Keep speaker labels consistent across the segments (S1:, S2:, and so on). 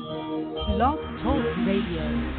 S1: Blog Talk Radio.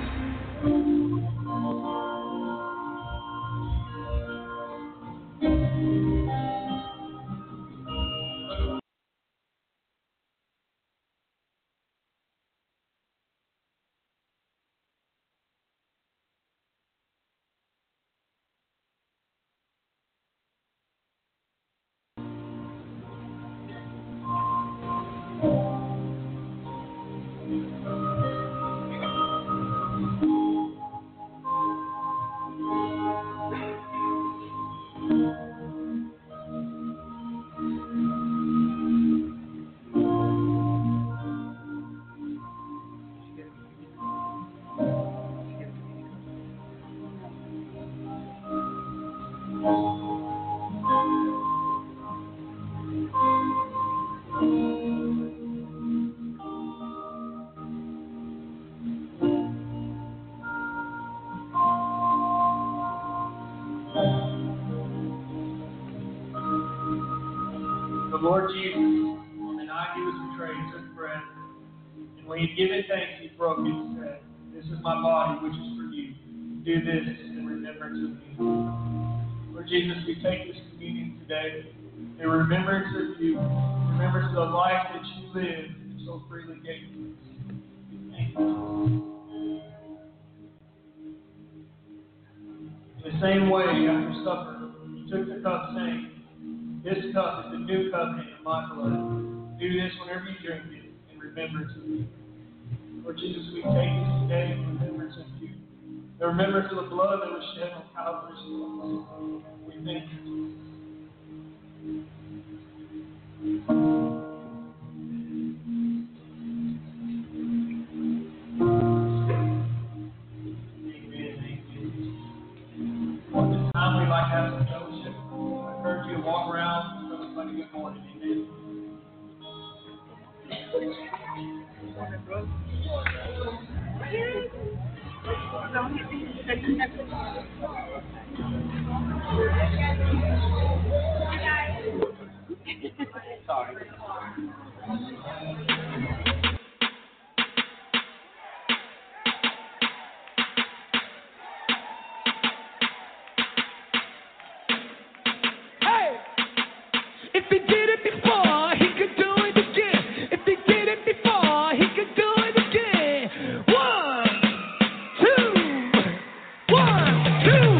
S2: The Lord Jesus, on the night he was betrayed, took bread, and when he had given thanks, he broke it and said, "This is my body, which is for you. Do this in remembrance of me." Lord Jesus, we take this communion today in remembrance of you, in remembrance of the life that you lived and so freely gave to us. Thank you. In the same way, after supper, he took the cup, saying, "This cup is the new covenant in my blood. Do this whenever you drink it in remembrance of me." Lord Jesus, we take this today in remembrance of you. In remembrance of the blood that was shed on Calvary's cross. We thank you. At this time, we'd like to have some fellowship. I encourage you to walk around and tell everybody good morning. Amen. Sorry.
S3: If he did it before, he could do it again. If he did it before, he could do it again. 1, 2, 1, 2.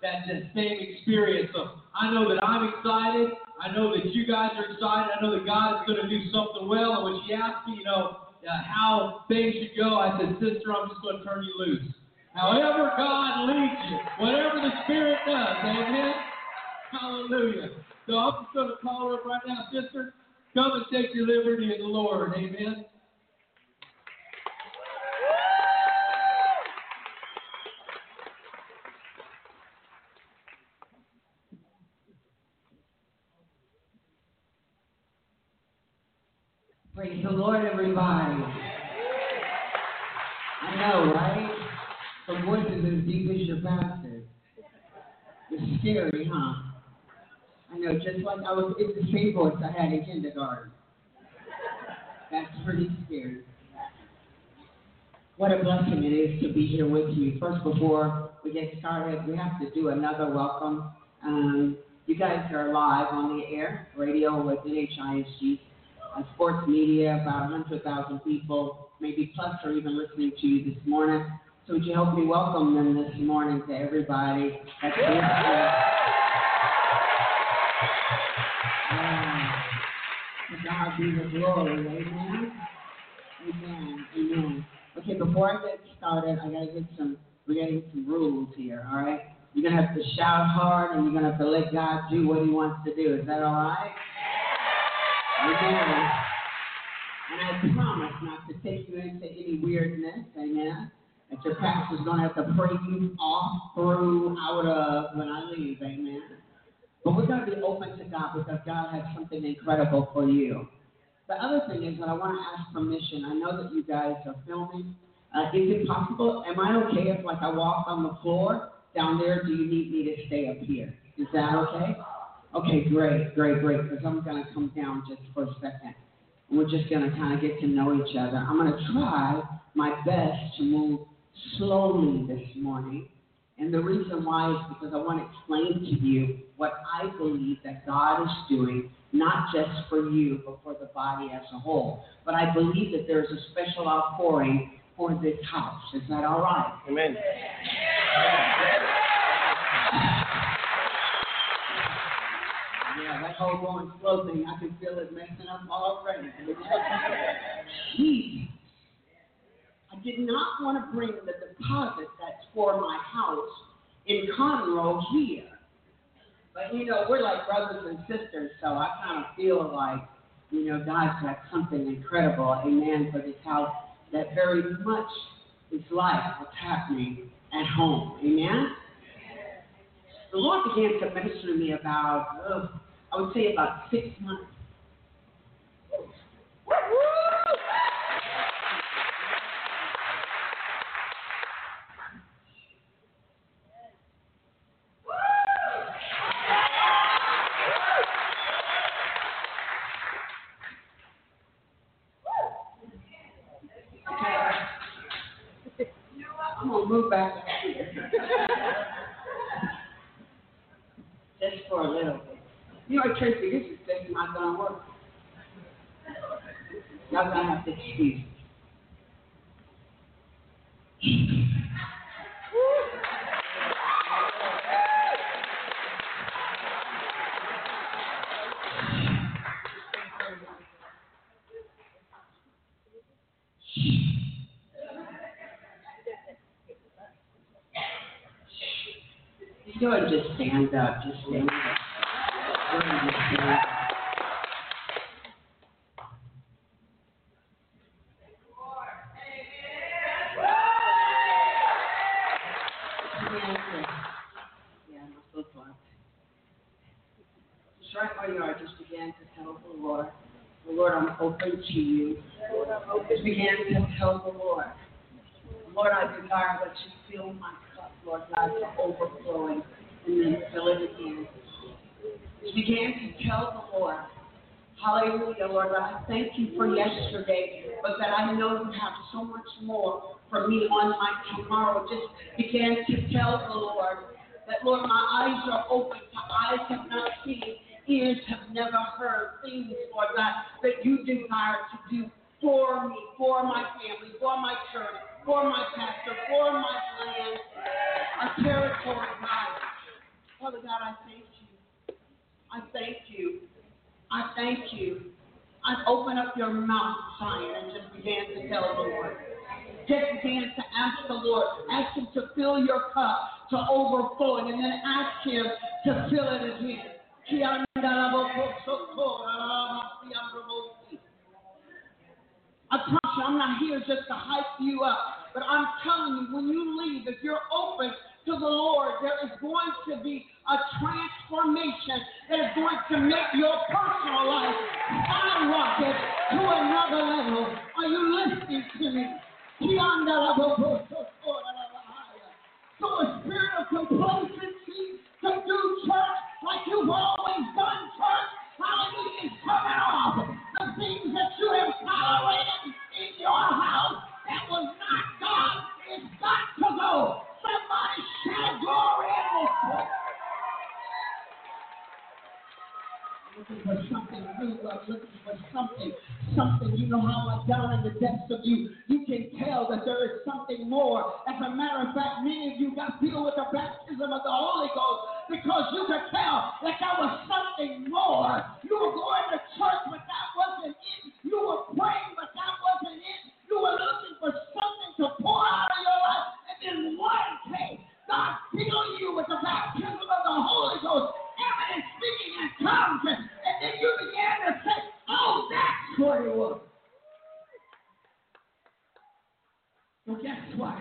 S4: that same experience. So I know that I'm excited. I know that you guys are excited. I know that God is going to do something well. And when she asked me, how things should go, I said, sister, I'm just going to turn you loose. However God leads you, whatever the Spirit does, amen? Hallelujah. So I'm just going to call her up right now, sister. Come and take your liberty in the Lord, amen?
S5: Praise the Lord, everybody. I know, right? The voice is as deep as your pastor. It's scary, huh? I know, just like it's the same voice I had in kindergarten. That's pretty scary. What a blessing it is to be here with you. First, before we get started, we have to do another welcome. You guys are live on the air, radio with NHISG. Sports media, about 100,000 people, maybe plus, are even listening to you this morning. So would you help me welcome them this morning to everybody that's listening? To God be the glory, amen? Amen, amen. Okay, before I get started, we gotta get some rules here, all right? You're gonna have to shout hard and you're gonna have to let God do what he wants to do. Is that all right? Amen. And I promise not to take you into any weirdness, amen, that your pastor's going to have to pray you off, through, out of when I leave, amen. But we're going to be open to God because God has something incredible for you. The other thing is that I want to ask permission. I know that you guys are filming. Is it possible, am I okay if I walk on the floor down there? Do you need me to stay up here? Is that okay? Okay, great, because I'm going to come down just for a second. And we're just going to kind of get to know each other. I'm going to try my best to move slowly this morning. And the reason why is because I want to explain to you what I believe that God is doing, not just for you, but for the body as a whole. But I believe that there's a special outpouring for this house. Is that all right?
S2: Amen.
S5: Yeah, that whole going slow thing, I can feel it messing up already. Jeez. I did not want to bring the deposit that's for my house in Conroe here. But, we're like brothers and sisters, so I kind of feel like, God's got something incredible, amen, for this house that very much is like what's happening at home, amen? The Lord began to minister to me about, I would say about 6 months. I'm going to move back here. Just for a little bit. Tracy, this is just not going to work. Y'all going to have to excuse me. Go ahead and just stand up. Just stand up. Go ahead and just stand up. Yeah, my foot's locked. Just right where you are, just begin to tell the Lord, I'm open to you. Just begin to tell the Lord, I desire that you fill my cup, Lord God, to overflowing, and then fill it again. Just begin to tell the Lord, hallelujah, Lord God, I thank you for yesterday, but that I know you have so much more for me on my tomorrow. Just begin to tell the Lord that, Lord, my eyes are open, my eyes have not seen, ears have never heard things, Lord God, that you desire to do for me, for my family, for my church, for my pastor, for my land, our territory, God. God, I thank you. I thank you. I thank you. I open up your mouth, Zion, and just began to tell the Lord. Just began to ask the Lord. Ask him to fill your cup to overflowing, and then ask him to fill it again. I promise you, I'm not here just to hype you up, but I'm telling you, when you leave, if you're open to the Lord, there is going to be a transformation that is going to make your personal life skyrocket to another level. Are you listening to me? So a spirit of complacency to do church like you've always done church, hallelujah, is coming off. The things that you have tolerated in your house that was not God, it's got to go. Somebody shout glory in this place. Looking for something new, looking for something, you know how down in the depths of you can tell that there is something more. As a matter of fact, many of you got filled with the baptism of the Holy Ghost because you could tell that there was something more. You were going to church, but that wasn't it. You were praying, but that wasn't it. You were looking for something to pour out of your life, and then one day, God filled you with the baptism of the Holy Ghost, evident speaking in tongues, and then you began to say, oh, that's what it was. Well, guess what?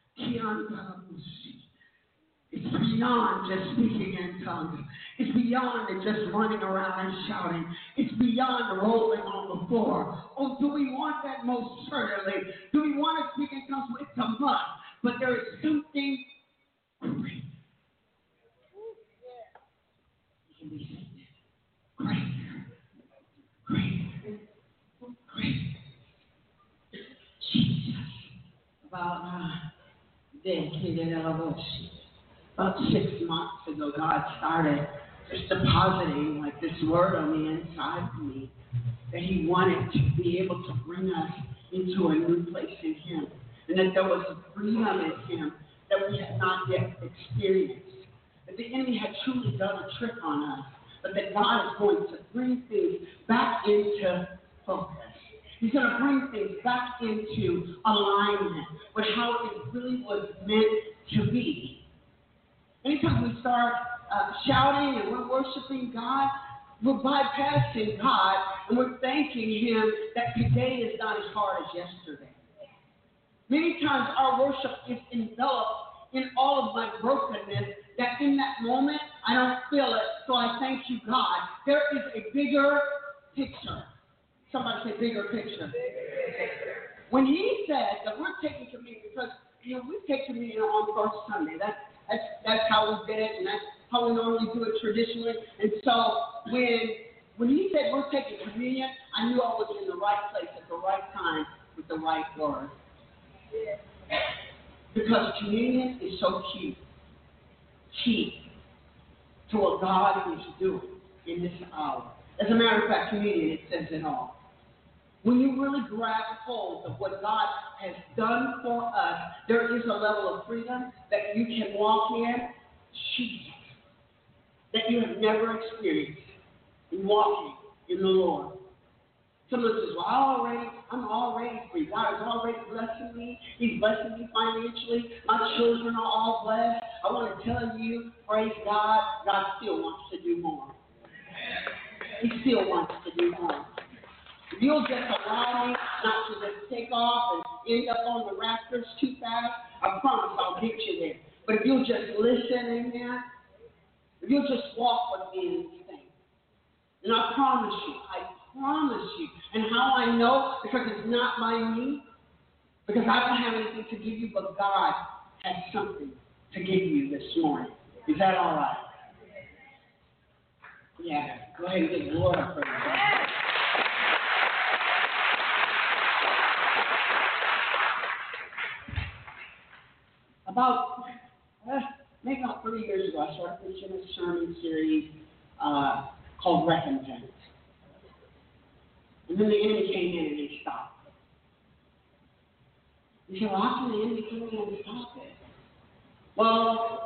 S5: It's beyond just speaking in tongues. It's beyond just running around and shouting. It's beyond rolling on the floor. Oh, do we want that? Most certainly. Do we want to speak in tongues? It's a must. But there is something great. You can be seated. Great. Jesus. About 6 months ago, God started just depositing like this word on the inside of me that He wanted to be able to bring us into a new place in Him, and that there was a freedom in Him that we had not yet experienced. That the enemy had truly done a trick on us, but that God is going to bring things back into focus. He's going to bring things back into alignment with how it really was meant to be. Anytime we start shouting and we're worshiping God, we're bypassing God and we're thanking Him that today is not as hard as yesterday. Many times our worship is enveloped in all of my brokenness, that in that moment I don't feel it, so I thank you, God. There is a bigger picture. Somebody say bigger picture. When He said that we're taking communion, because we take communion on first Sunday. That's how we did it, and that's how we normally do it traditionally. And so when He said we're taking communion, I knew I was in the right place at the right time with the right word. Because communion is so key to what God is doing in this hour. As a matter of fact, communion, it says it all. When you really grab hold of what God has done for us, there is a level of freedom that you can walk in, Jesus, that you have never experienced in walking in the Lord. Someone says, well, I'm already free. God is already blessing me. He's blessing me financially. My children are all blessed. I want to tell you, praise God, God still wants to do more. He still wants to do more. If you'll just allow me not to just take off and end up on the rafters too fast, I promise I'll get you there. But if you'll just listen in there, if you'll just walk with me in these things, and I promise you, and how I know, because it's not by me, because I don't have anything to give you, but God has something to give you this morning. Is that all right? Yeah, go ahead and give the Lord a praise. About maybe about 3 years ago, I started preaching a sermon series called Recompense. And then the enemy came in and he stopped it. You say, well, how can the enemy come in and stop it? Well,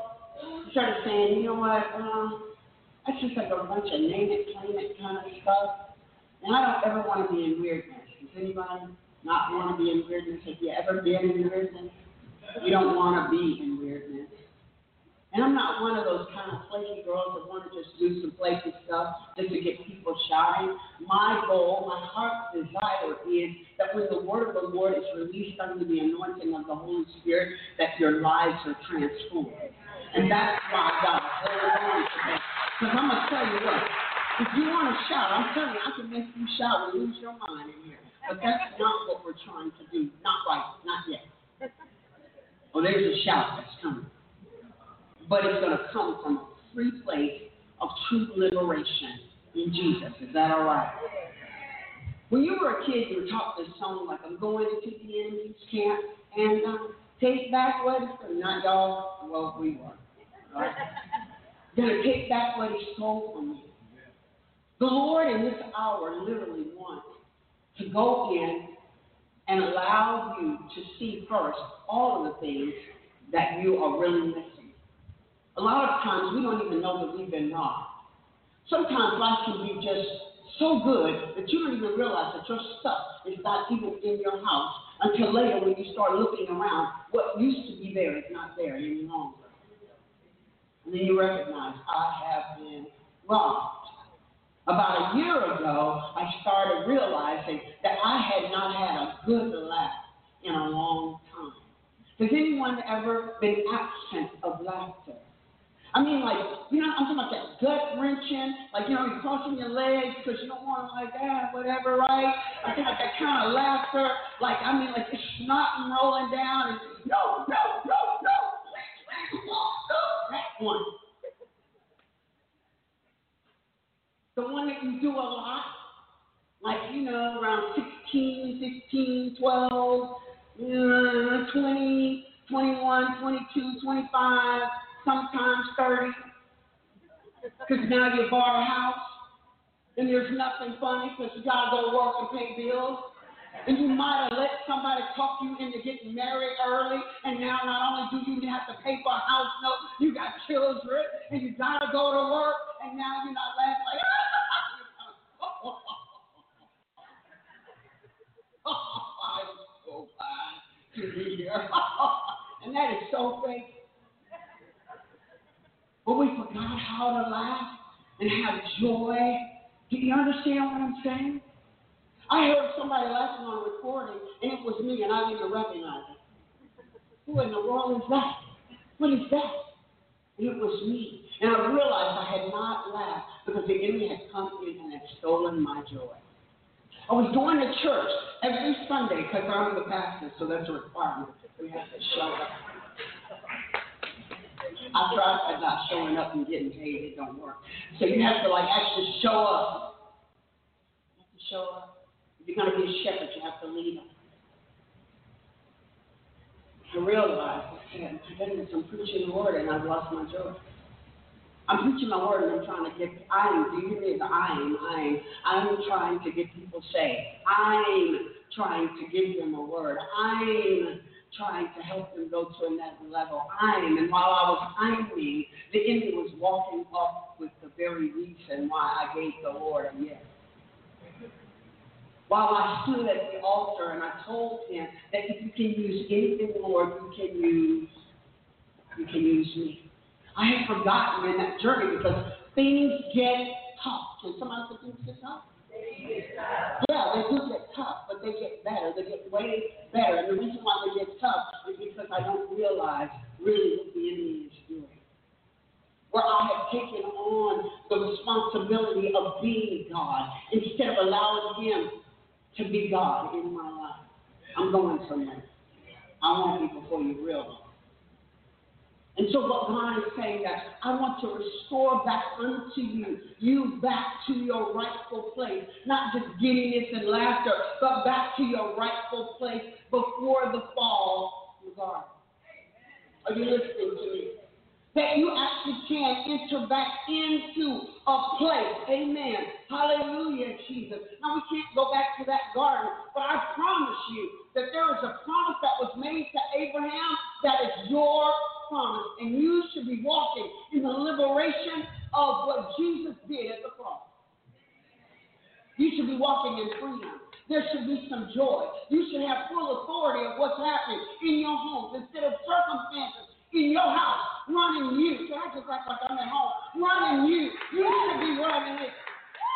S5: started saying, you know what, that's just like a bunch of name it, claim it kind of stuff. And I don't ever want to be in weirdness. Does anybody not want to be in weirdness? Have you ever been in weirdness? You don't want to be in weirdness. And I'm not one of those kind of flaky girls that want to just do some flaky stuff just to get people shouting. My goal, my heart's desire is that when the word of the Lord is released under the anointing of the Holy Spirit, that your lives are transformed. And that's why God holds on today. Because I'm going to tell you what, if you want to shout, I'm telling you, I can make you shout and lose your mind in here. But that's not what we're trying to do. Not right, not yet. Well, there's a shout that's coming. But it's going to come from a free place of true liberation in Jesus. Is that all right? When you were a kid, you were taught this song like, I'm going into the enemy's camp and take back what is not y'all. Well, we were. Right? Going to take back what he stole from me. The Lord in this hour literally wants to go in and allow you to see first all of the things that you are really missing. A lot of times we don't even know that we've been robbed. Sometimes life can be just so good that you don't even realize that your stuff is not even in your house until later when you start looking around. What used to be there is not there any longer. And then you recognize, I have been robbed. About a year ago, I started realizing that I had not had a good laugh in a long time. Has anyone ever been absent of laughter? I mean, like, you know, I'm talking about that gut wrenching, like, you know, you're crossing your legs because you don't want to, like, whatever, right? I think like that kind of laughter, like, I mean, like, it's snotting rolling down, and no, that one. The one that you do a lot, like, you know, around 16, 15, 12, 20, 21, 22, 25, sometimes 30, because now you bought a house, and there's nothing funny because you got to go to work and pay bills, and you might have let somebody talk you into getting married early, and now not only do you have to pay for a house note, you got children, and you got to go to work, and now you're not laughing like, I'm so glad to be here. And that is so fake. But we forgot how to laugh and have joy. Do you understand what I'm saying? I heard somebody laughing on a recording, and it was me, and I didn't even recognize it. Who in the world is that? What is that? And it was me. And I realized I had not laughed because the enemy had come in and had stolen my joy. I was going to church every Sunday because I'm the pastor, so that's a requirement. We have to show up. I tried not showing up and getting paid. It don't work. So you have to, like, actually show up. You have to show up. If you're going to be a shepherd, you have to lead them. I realized, I'm preaching the word, and I've lost my joy. I'm preaching my word, and I'm trying to get, do you hear me? I'm trying to get people saved. I'm trying to give them a word. I'm trying to help them go to another level. And while I was timing, the enemy was walking up with the very reason why I gave the Lord a yes. While I stood at the altar and I told him that if you can use anything, Lord, you can use me. I had forgotten in that journey because things get tough. Can somebody say things get tough? Yeah, they do get tough, but they get better. They get way better. And the reason why they get tough is because I don't realize really what the enemy is doing. Where I have taken on the responsibility of being God instead of allowing him to be God in my life. I'm going somewhere. I want you before you realize. And so what God is saying that I want to restore back unto you back to your rightful place. Not just giddiness and laughter, but back to your rightful place before the fall of the garden. Are you listening to me? That you actually can enter back into a place. Amen. Hallelujah, Jesus. Now, we can't go back to that garden, but I promise you that there is a promise that was made to Abraham that is your promise, and you should be walking in the liberation of what Jesus did at the cross. You should be walking in freedom. There should be some joy. You should have full authority of what's happening in your homes instead of circumstances in your house running you. Can I just act like I'm at home? Running you. You should be running it.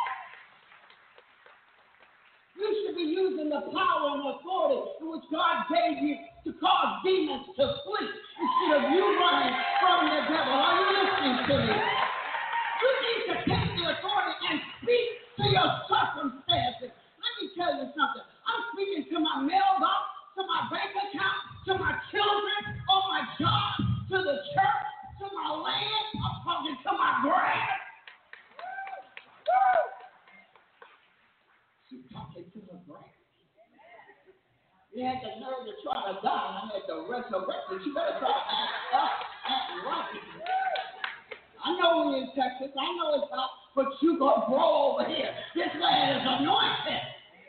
S5: You should be using the power and authority which God gave you to cause demons to flee instead of you running from the devil. Are you listening to me? You need to take the authority and speak to your circumstances. Let me tell you something. I'm speaking to my mailbox, to my bank account, to my children, on my job, to the church, to my land. I'm talking to my grass. She's talking to the grass. You had the nerve to try to die. I had to resurrect you. You better try to act right. I know we're in Texas. I know it's hot, but you go grow over here. This land is anointed.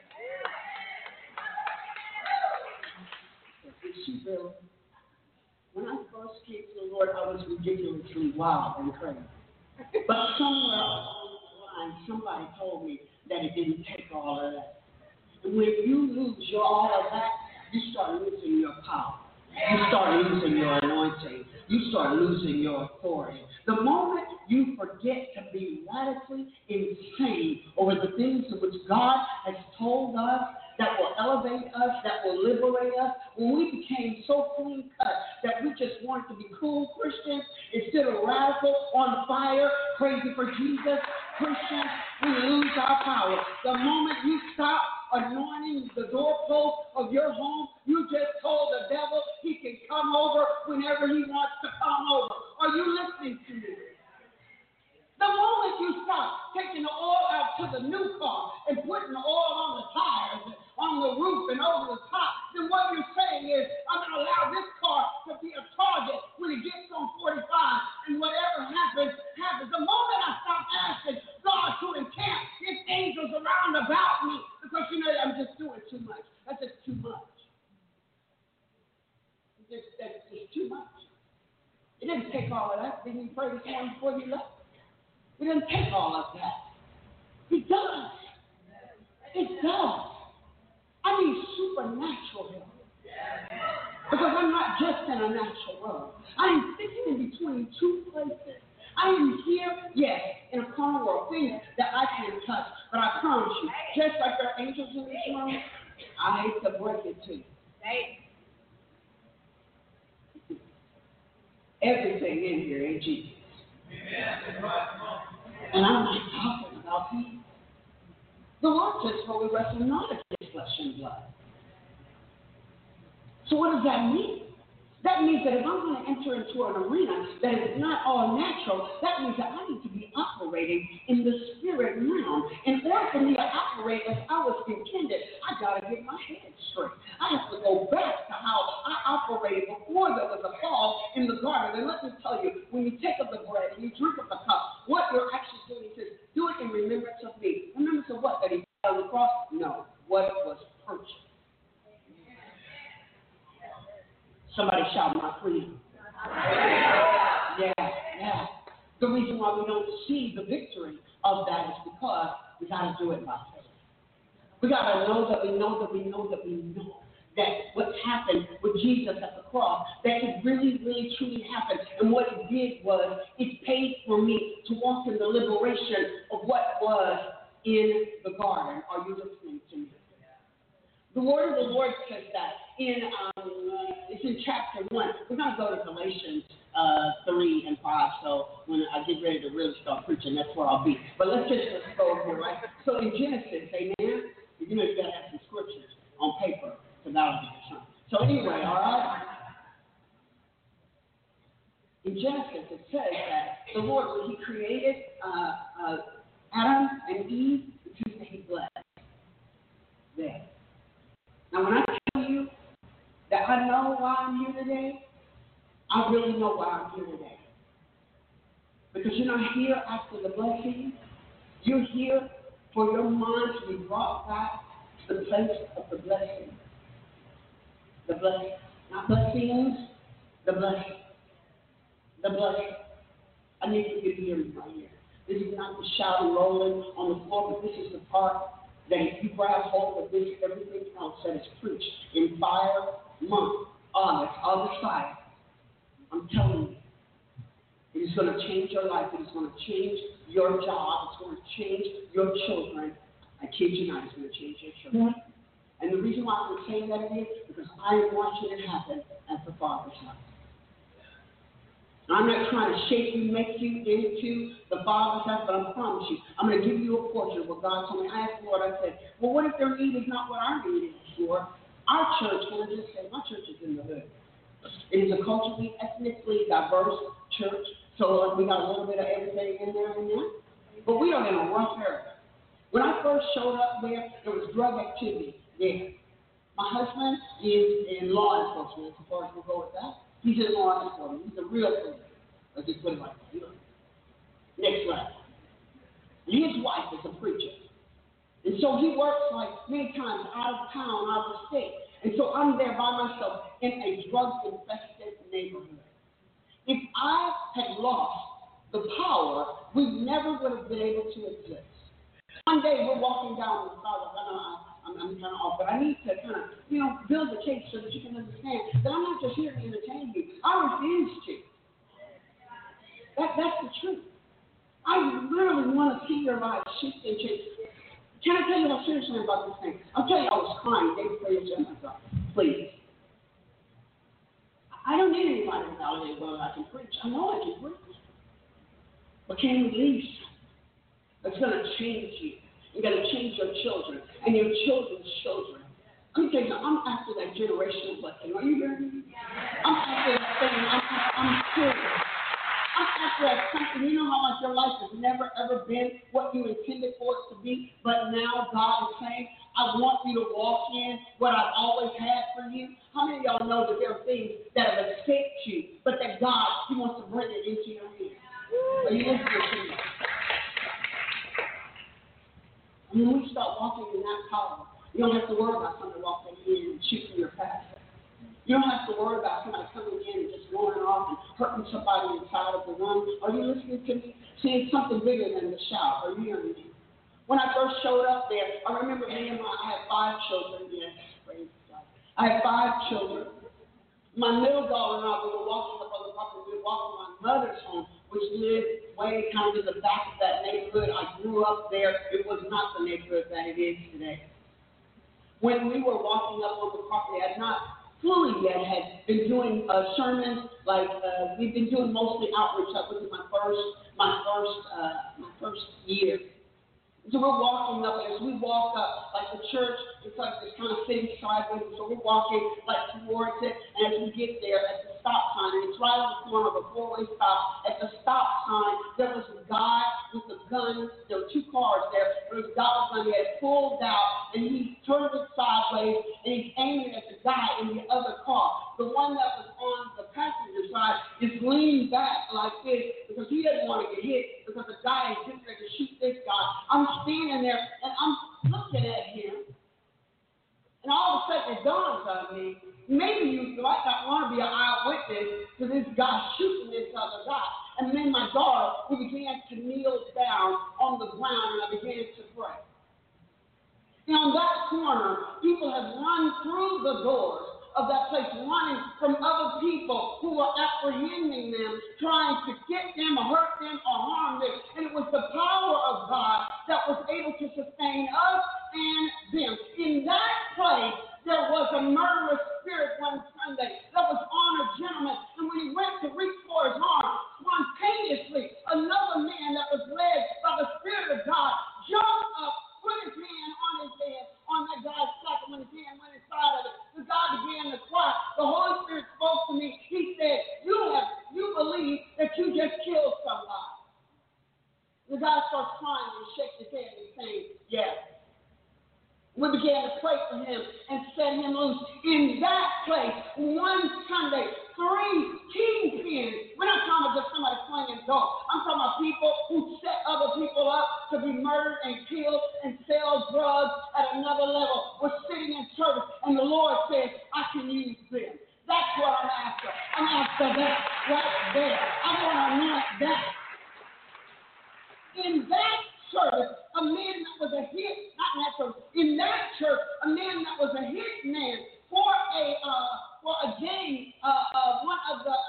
S5: When I first came to the Lord, I was ridiculously wild and crazy. But somewhere along the line, somebody told me that it didn't take all of that. And when you lose all of that, you start losing your power. You start losing your anointing. You start losing your authority. The moment you forget to be radically insane over the things in which God has told us that will elevate us, that will liberate us, when we became so clean cut that we just wanted to be cool Christians instead of radical, on fire, crazy for Jesus Christians, we lose our power. The moment you stop anointing the doorpost of your home, you just told the devil he can come over whenever he wants to come over. Are you listening to me? The moment you stop taking the oil out to the new car and putting the oil on the tires and on the roof and over the top, then what you're saying is, I'm going to allow this car to be a target when it gets on 45, and whatever happens, happens. The moment I stop asking God to encamp his angels around about me, because you know I'm just doing too much. That's just too much. That's just too much. It didn't take all of that. Didn't you pray this morning before you left? It doesn't take all of that. It does. It does. I need supernatural help. Because I'm not just in a natural world. I am sitting in between two places. I am here, yes, in a carnal world, things that I can't touch. But I promise you, just like there are angels in this room, I hate to break it to you. Everything in here ain't Jesus. And I'm not talking about people. The Lord says, for we wrestle not against flesh and blood. So what does that mean? That means that if I'm going to enter into an arena that is not all natural, that means that I need to be operating in the spirit realm. In order for me to operate as I was intended, I got to get my head straight. I have to go back to how I operated before there was a fall in the garden. And let me tell you, when you take up the bread and you drink of the cup, what you're actually doing is do it in remembrance of me. Remembrance of what? That he died on the cross? No. What was purchased. Somebody shout my freedom. Yeah. The reason why we don't see the victory of that is because we got to do it by faith. We got to know that we know that we know that we know that what happened with Jesus at the cross, that it really, really, truly happened. And what it did was it paid for me to walk in the liberation of what was in the garden. Are you listening to me? The word of the Lord says that it's in chapter 1. We're going to go to Galatians 3 and 5. So when I get ready to really start preaching, that's where I'll be. But let's go here, right? So in Genesis, amen, you know you got to have some scriptures on paper to validate something. So anyway, all right? In Genesis, it says that the Lord, when he created Adam and Eve, he blessed them. Now, when I tell you that I know why I'm here today, I really know why I'm here today. Because you're not here after the blessing. You're here for your mind to be brought back to the place of the blessing. The blessing. Not blessings, the blessing. the blessing. I need you to hear me right here. This is not the shouting, rolling on the floor, but this is the part that if you grab hold of this, everything else that is preached in 5 months, August 5, I'm telling you, it is going to change your life. It is going to change your job. It's going to change your children. I kid you not, it's going to change your children. And the reason why I'm saying that is because I am watching it happen at the Father's house. I'm not trying to shape you, make you into the Father's house, but I promise you, I'm going to give you a portion of what God told me. I asked the Lord, I said, well, what if their need is not what our need is for? Our church, can I just say, my church is in the hood. It is a culturally, ethnically diverse church, so we got a little bit of everything in there. But we are in a rough area. When I first showed up there was drug activity there. My husband is in law enforcement, as far as we'll go with that. He's in law enforcement. He's a real police. Let's just put it like that. Next level. His wife is a preacher. And so he works like many times out of town, out of the state. And so I'm there by myself in a drug-infested neighborhood. If I had lost the power, we never would have been able to exist. One day we're walking down the sidewalk. I know I'm kind of off, but I need to kind of, build the case so that you can understand that I'm not just here to entertain you. I refuse to. That's the truth. I literally want to see your life shift and change. Can I tell you how serious I am about this thing? I'll tell you, I was crying day before yesterday. Myself, please. I don't need anybody to validate whether I can preach. I know I can preach. But can we leave something that's going to change you? You're going to change your children and your children's children. Let me tell you, I'm after that generational blessing. Are you hearing me? I'm after that thing. I'm serious. I'm after that something. You know how like your life has never, ever been what you intended for it to be, but now God is saying, I want you to walk in what I've always had for you. How many of y'all know that there are things that have escaped you, but that God, He wants to bring it into your hands? Are you listening to me? When we start walking in that power, you don't have to worry about somebody walking in and shooting your pastor. You don't have to worry about somebody coming in and just going off and hurting somebody inside of the room. Are you listening to me? See, it's something bigger than the shout. Are you hearing me? When I first showed up there, I remember I had 5 children. Yes, praise God. I had 5 children. My middle daughter and I, we were walking up on the property. We were walking to my mother's home, which lived way kind of in the back of that neighborhood. I grew up there. It was not the neighborhood that it is today. When we were walking up on the property, I had not fully yet had been doing sermons. We've been doing mostly outreach. That was my first year. So we're walking up, and as we walk up, like the church, it's like it's kind of sitting sideways, so we're walking like towards it, and as we get there at the stop sign, and it's right on the corner of a 4-way stop, at the stop sign, there was a guy with a gun. There were 2 cars there. There was a guy with a gun. He had pulled out, and he turned it sideways, and he's aiming at the guy in the other car. The one that was on the passenger side is leaning back like this because he doesn't want to get hit because the guy is getting ready to shoot this guy. I'm standing there, and I'm looking at him, and all of a sudden it dawns on me, maybe you might not want to be an eyewitness to this guy shooting this other guy. And then my daughter, we began to kneel down on the ground, and I began to pray. Now, in that corner, people have run through the doors of that place, running from other people who were apprehending them, trying to get them or hurt them or harm them. And it was the power of God that was able to sustain us and them. In that place, there was a murderous spirit one Sunday that was on a gentleman. And when he went to reach for his arm, spontaneously, another man that was led by the Spirit of God jumped up, put his hand on his head, on that guy's back, and when his hand went inside of it, the guy began to cry. The Holy Spirit spoke to me. He said, you believe that you just killed somebody. The guy starts crying and shakes his head and saying, yes. We began to pray for him and set him loose. In that place, one Sunday, 3 kingpins. We're not talking about just somebody slinging dope. I'm talking about people who set other people up to be murdered and killed and sell drugs at another level. We're sitting in service, and the Lord says, I can use them. That's what I'm after. I'm after that right there. I'm In that service, a man that was a hit, not in that service, in that church, a man that was a hit man for a gang, one of the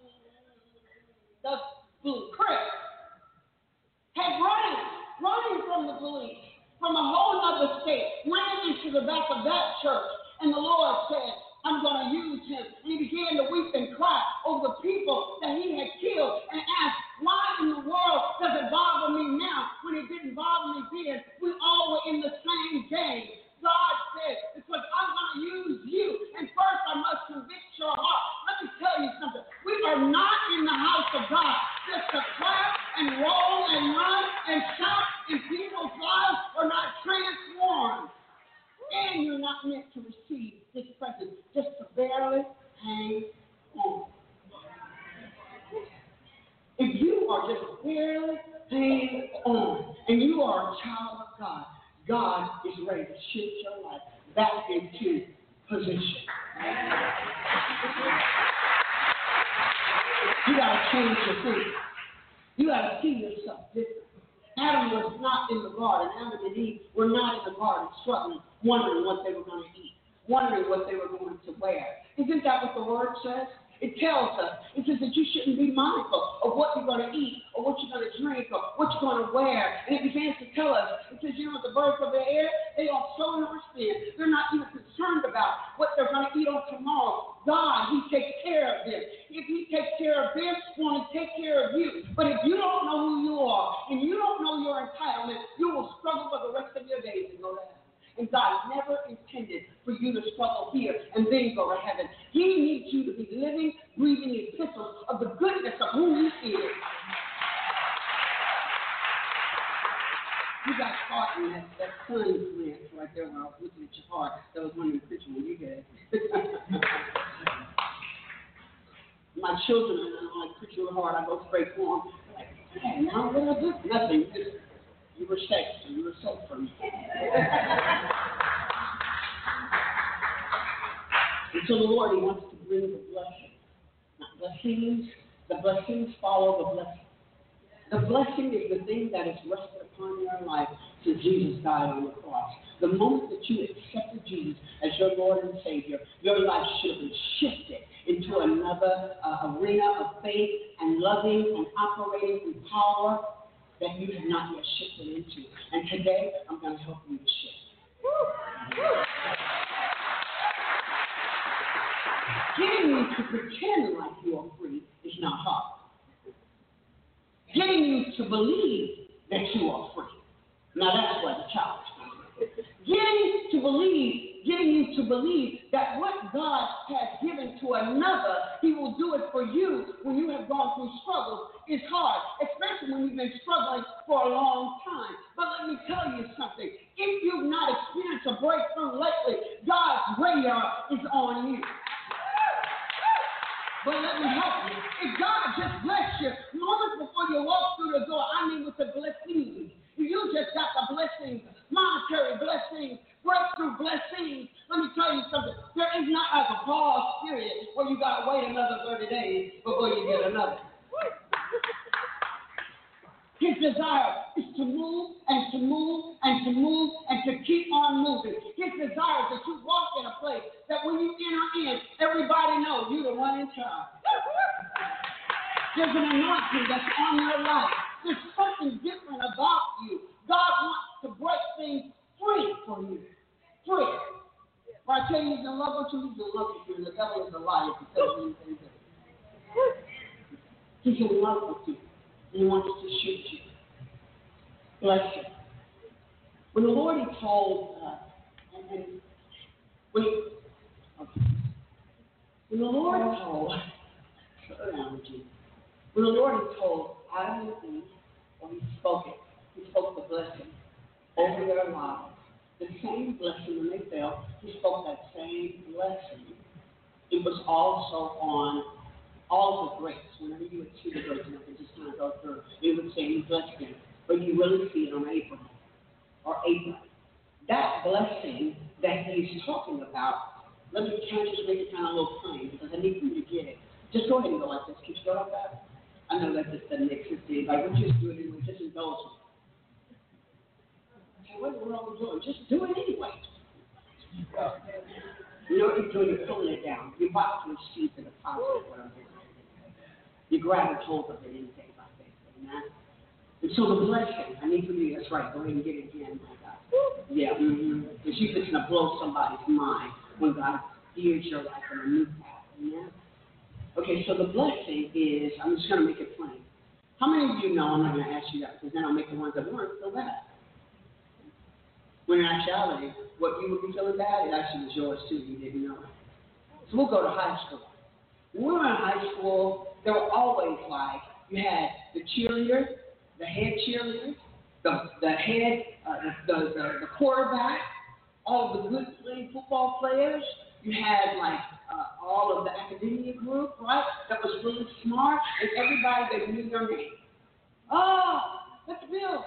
S5: Crips, had running from the police, from a whole other state, ran into the back of that church, and the Lord said, I'm going to use him. And he began to weep and cry over the people that he had killed and asked, why in the world does it bother me now when it didn't bother me then? We all were in the same game. God said, because I'm going to use you. And first I must convict your heart. Let me tell you something. We are not in the house of God just to clap and roll and run and shout, and people's lives are not transformed. And you're not meant to receive this presence, just to barely hang on. If you are just barely hanging on, and you are a child of God, God is ready to shift your life back into position. You got to change your thinking. You got to see yourself different. Adam was not in the garden. Adam and Eve were not in the garden struggling, wondering what they were going to eat, wondering what they were going to wear. Isn't that what the word says? It tells us. It says that you shouldn't be mindful of what you're going to eat or what you're going to drink or what you're going to wear. And it begins to tell us, it says, you know, the birds of the air, they are so nor spin. They're not even concerned about what they're going to eat on tomorrow. God, he takes care of them. If he takes care of them, won't he take care of you? But if you don't know who you are and you don't know your entitlement, you will struggle for the rest of your days and go to heaven. And God never intended for you to struggle here and then go to heaven. He needs you to be living, breathing epistles of the goodness of who he is. You got caught in that sun glance right there when I was looking at your heart. That was one of the pictures when you did. My children, I like preach real hard. I go straight for them. Like, hey, now what did I do? Nothing. You were safe. You were safe for me. And so the Lord, he wants to bring the blessing. Not blessings. The blessings follow the blessing. The blessing is the thing that is rested upon your life since Jesus died on the cross. The moment that you accepted Jesus as your Lord and Savior, your life should have been shifted into another arena of faith and loving and operating in power that you have not yet shifted into. And today, I'm going to help you to shift. Getting you to pretend like you are free is not hard. Getting you to believe that you are free. Now that's where the challenge comes. Getting you to believe that what God has given to another, he will do it for you when you have gone through struggles is hard, especially when you've been struggling for a long time. But let me tell you something. If you've not experienced a breakthrough lately, God's radar is on you. But let me help you. If God just bless you, moments before you walk through the door, I mean with the blessings. You just got the blessings, monetary blessings, breakthrough blessings. Let me tell you something. There is not like a pause period where you got to wait another 30 days before you get another. His desire is to move and to move and to move and to keep on moving. His desire is that you walk in a place that when you enter in, everybody knows you're the one in charge. There's an anointing that's on your life. There's something different about you. God wants to break things free for you. Free. When I tell you he's in love with you, he's in love with you. And the devil is a liar if he tells you anything different. He's in love with you. He wants to shoot you. Bless you. When the Lord he told, when the Lord told, slow down with you. When the Lord he told Adam and Eve, or he spoke the blessing over their lives. The same blessing when they fell, he spoke that same blessing. It was also on all the grapes. Whenever you would see the grapes, and I could just kind of go through, it would say you blessed them. But you really see it on Abraham or Abram. That blessing that he's talking about, let me kind of just make it kind of a little plain because I need you to get it. Just go ahead and go like this. Can you go like that? I know that just doesn't make sense to anybody. We'll just do it anyway. Just indulge me. we're all doing. Just do it anyway. You know what you're doing? You're pulling it down. You're about to receive the deposit of what I'm doing. You grab a hold of it in faith by faith. Amen. And so the blessing, I need to read, that's right, go ahead and get it again, my God. Yeah, because you're fixing to blow somebody's mind when God steers your life on a new path. Amen. Okay, so the blessing is, I'm just going to make it plain. How many of you know, I'm not going to ask you that, because then I'll make the ones that weren't feel bad. When in actuality, what you would be feeling bad, it actually was yours too, you didn't know it. So we'll go to high school. When we were in high school, there were always like, you had the cheerleader, the head cheerleader, the head, the quarterback, all of the good playing football players. You had like all of the academia group, right? That was really smart, and everybody that knew their name. Oh, that's Bill.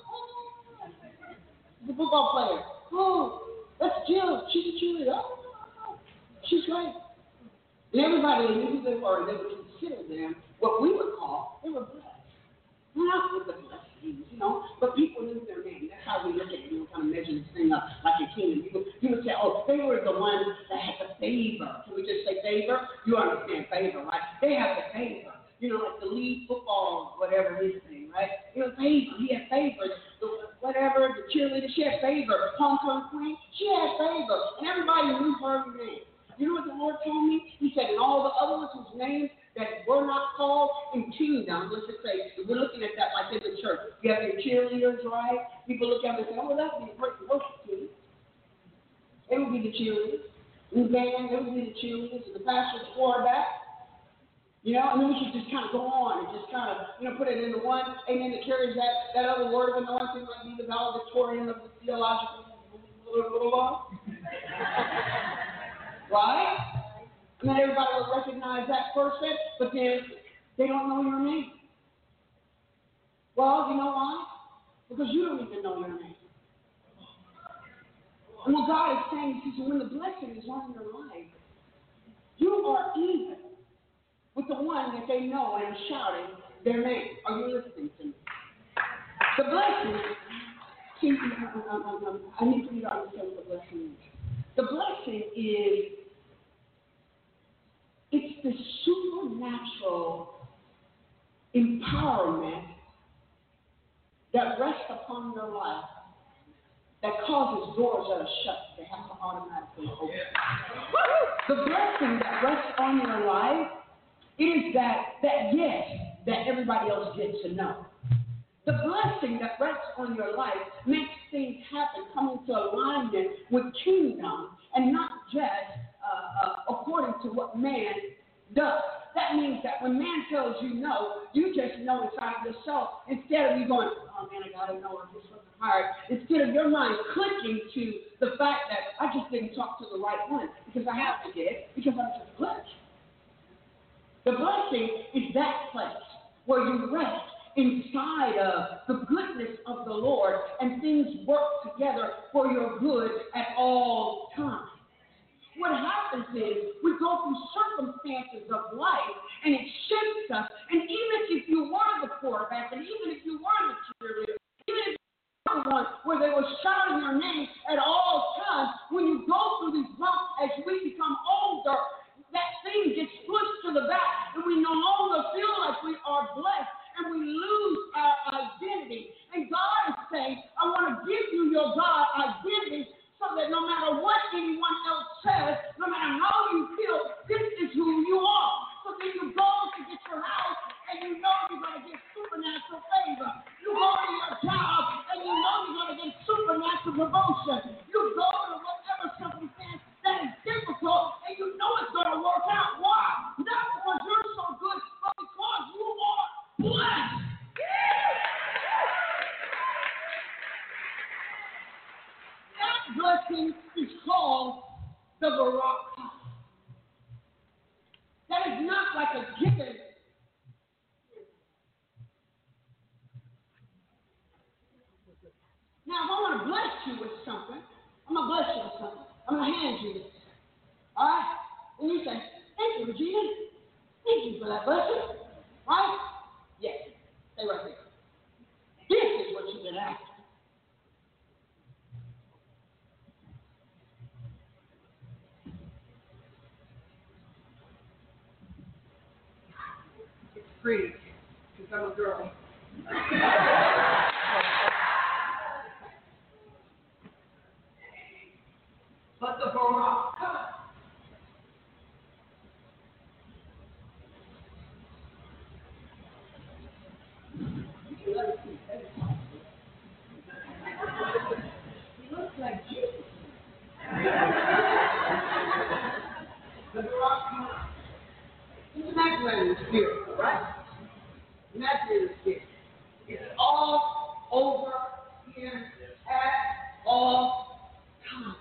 S5: The football player. Oh, that's Jill. She's a cheerleader. Oh, she's great. And everybody knew who they were, and they would consider them what we would call, they were blessed. Not with the blessings, you know, but people knew their name. That's how we look at it. You know, kind of measure this thing up like a kingdom. You would say, oh, they were the ones that had the favor. Can we just say favor? You understand favor, right? They have the favor. You know, like the lead football, whatever his name, right? You know, favor. He had favor. Whatever, the cheerleader, she had favor. Homecoming queen, she had favor. And everybody knew her name. You know what the Lord told me? He said, and all the other ones whose names that were not called in kingdom, let's just say, we're looking at that like in the church. You have your cheerleaders, right? People look at them and say, oh, that would be a great worship team. It would be the cheerleaders. And the band, it would be the cheerleaders. And the pastor's quarterback. You know, and then we should just kind of go on and just kind of, you know, put it into one, amen, that carries that other word of anointing, like be the valedictorian of the theological, right? And then everybody will recognize that person, but then they don't know your name. Well, you know why? Because you don't even know your name. And what God is saying is, when the blessing is on your life, you are even with the one that they know and are shouting their name. Are you listening to me? The blessing, see, I need for you to understand what the blessing is. The blessing is, it's the supernatural empowerment that rests upon your life that causes doors that are shut to have to automatically open. The blessing that rests on your life is that yes, that everybody else gets to know. The blessing that rests on your life makes things happen, come into alignment with kingdom, and not just according to what man does. That means that when man tells you no, you just know inside of yourself, instead of you going, oh man, I gotta know, this wasn't hard. Instead of your mind clicking to the fact that I just didn't talk to the right one, because I have to get it, because I'm just blessed. The blessing is that place where you rest inside of the goodness of the Lord, and things work together for your good at all times. What happens is we go through circumstances of life, and it shapes us. And even if you were the quarterback, and even if you were the cheerleader, even if you were the one where they were shouting your name at all times, when you go through these bumps as we become older, that thing gets pushed to the back, and we no longer feel like we are blessed, and we lose our identity. And God is saying, I want to give you your God identity, so that no matter what anyone else says, no matter how you feel, this is who you are. So then you go to get your house, and you know you're going to get supernatural favor. You go to your job, and you know you're going to get supernatural promotion. You go to whatever circumstance that is difficult, and you know it's going to work out. Why? Not because you're so good, but because you are blessed. That blessing is called the Barakah. That is not like a given. Now, if I want to bless you with something, I'm going to bless you with something. I'm going to hand you this. All right? And you say, thank you, Regina. Thank you for that blessing. Right? Yes. Stay right there. This is what you've been after. Freeze, because I'm a girl. But the Baraka. He looks like Jesus. The Baraka. Just imagine that in the spirit, right? Imagine in the spirit. It's all over here at all times.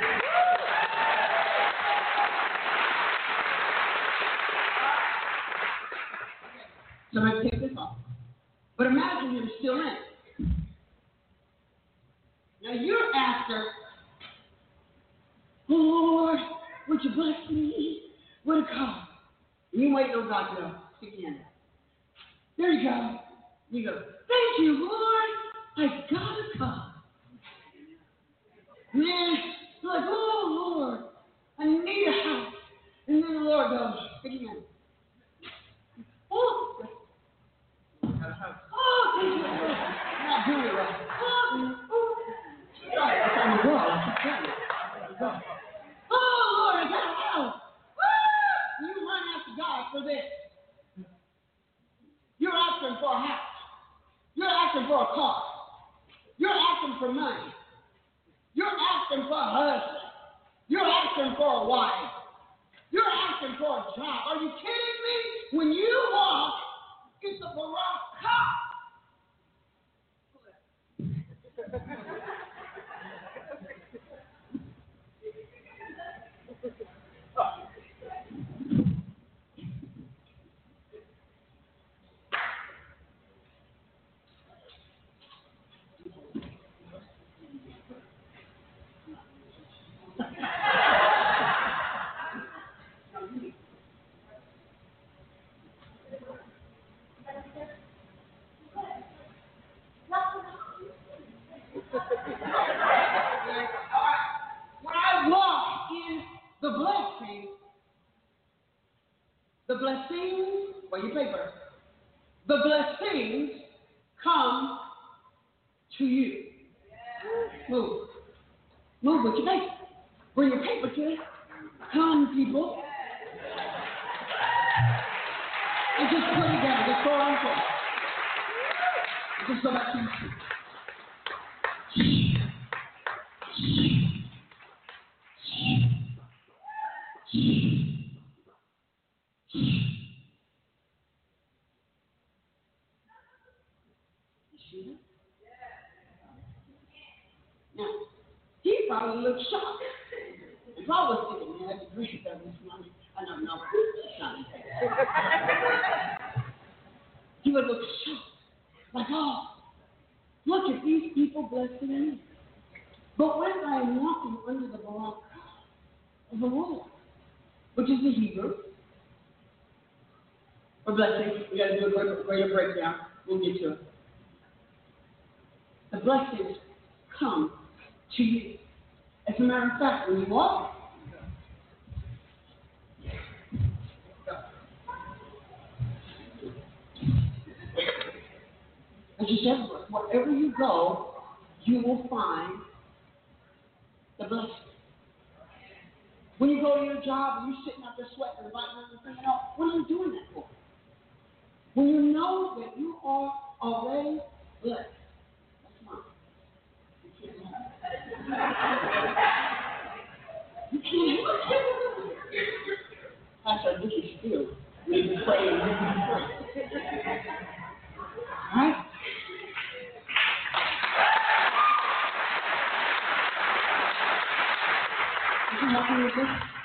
S5: So I'm going to take this off. But imagine him still in it. Now you're after, oh Lord, would you bless me with a car? And you wait on God to know. Stick your hand out. There you go. You go, thank you, Lord. I got a car. And then you're like, oh Lord, I need a house. And then the Lord goes, stick your hand out. Oh, got a house. Oh, thank you, Lord. I'm not doing it right. Sorry, that's on the wall. I keep telling you. Oh, Lord, I got a house. You run after God for this. You're asking for a house. You're asking for a car. You're asking for money. You're asking for a husband. You're asking for a wife. You're asking for a job. Are you kidding me? When you walk, it's a Baraka. When I walk in the blessings, well, you paper, the blessings come to you. Move. Move with your paper. Bring your paper to it. Come, people. And just put it down. Just throw it on the floor. Just go back to your seat. Now, he probably looked shocked. If I was thinking, man, that's great that this money. I don't know. He would look shocked. Like, oh, look at these people blessing me. But when I am walking under the Baraka of the Lord, which is the Hebrew, or blessing, we got to do a greater breakdown. We'll get to it. The blessings come to you. As a matter of fact, when you walk, as you said, wherever you go, you will find the blessing. When you go to your job and you're sitting out there sweating and biting and thinking, what are you doing that for? When you know that you are already blessed. That's mine. You can't have it. Pastor, this is still. We can pray and we can pray. Right? Is he helping you with this?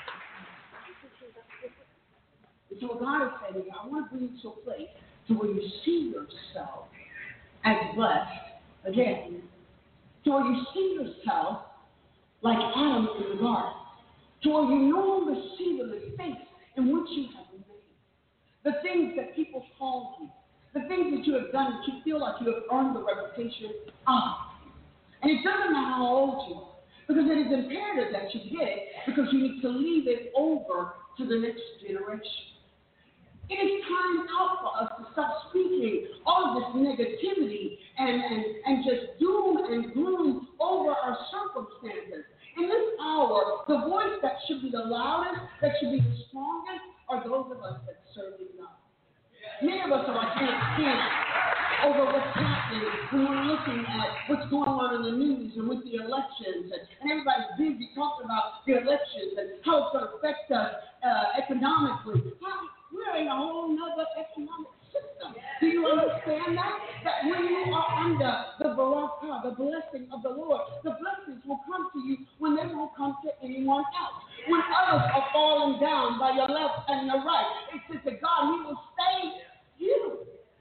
S5: And so what God is saying, I want to bring you to a place to where you see yourself as blessed again. To where you see yourself like Adam in the garden. To where you no longer see the mistakes in which you have made. The things that people call you. The things that you have done that you feel like you have earned the reputation of. And it doesn't matter how old you are. Because it is imperative that you get it because you need to leave it over to the next generation. It is time out for us to stop speaking all of this negativity and just doom and gloom over our circumstances. In this hour, the voice that should be the loudest, that should be the strongest, are those of us that serve God. Many of us are like ants over what's happening when we're looking at what's going on in the news and with the elections. And everybody's busy talking about the elections and how it's going to affect us economically. We're in a whole nother economic system. Do you understand that? That when you are under the barakah, the blessing of the Lord, the blessings will come to you when they won't come to anyone else. When others are falling down by your left and your right, it says to God, He will save you.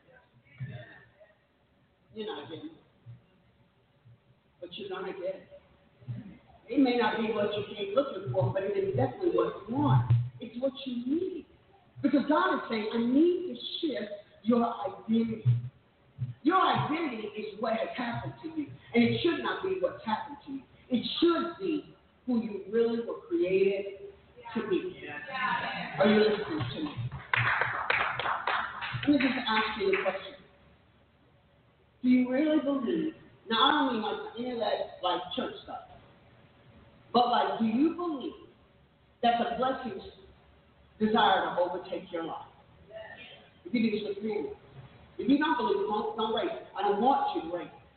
S5: You're not getting it, but you're going to get it. It may not be what you came looking for, but it is definitely what you want. It's what you need. Because God is saying, I need to shift your identity. Your identity is what has happened to you. And it should not be what's happened to you. It should be who you really were created to be. Are you listening to me? Let me just ask you a question. Do you really believe, now I don't mean like any of that like church stuff, but like, do you believe that the blessings desire to overtake your life? If you do this with me, if you don't believe, don't raise it. I don't want you to raise it.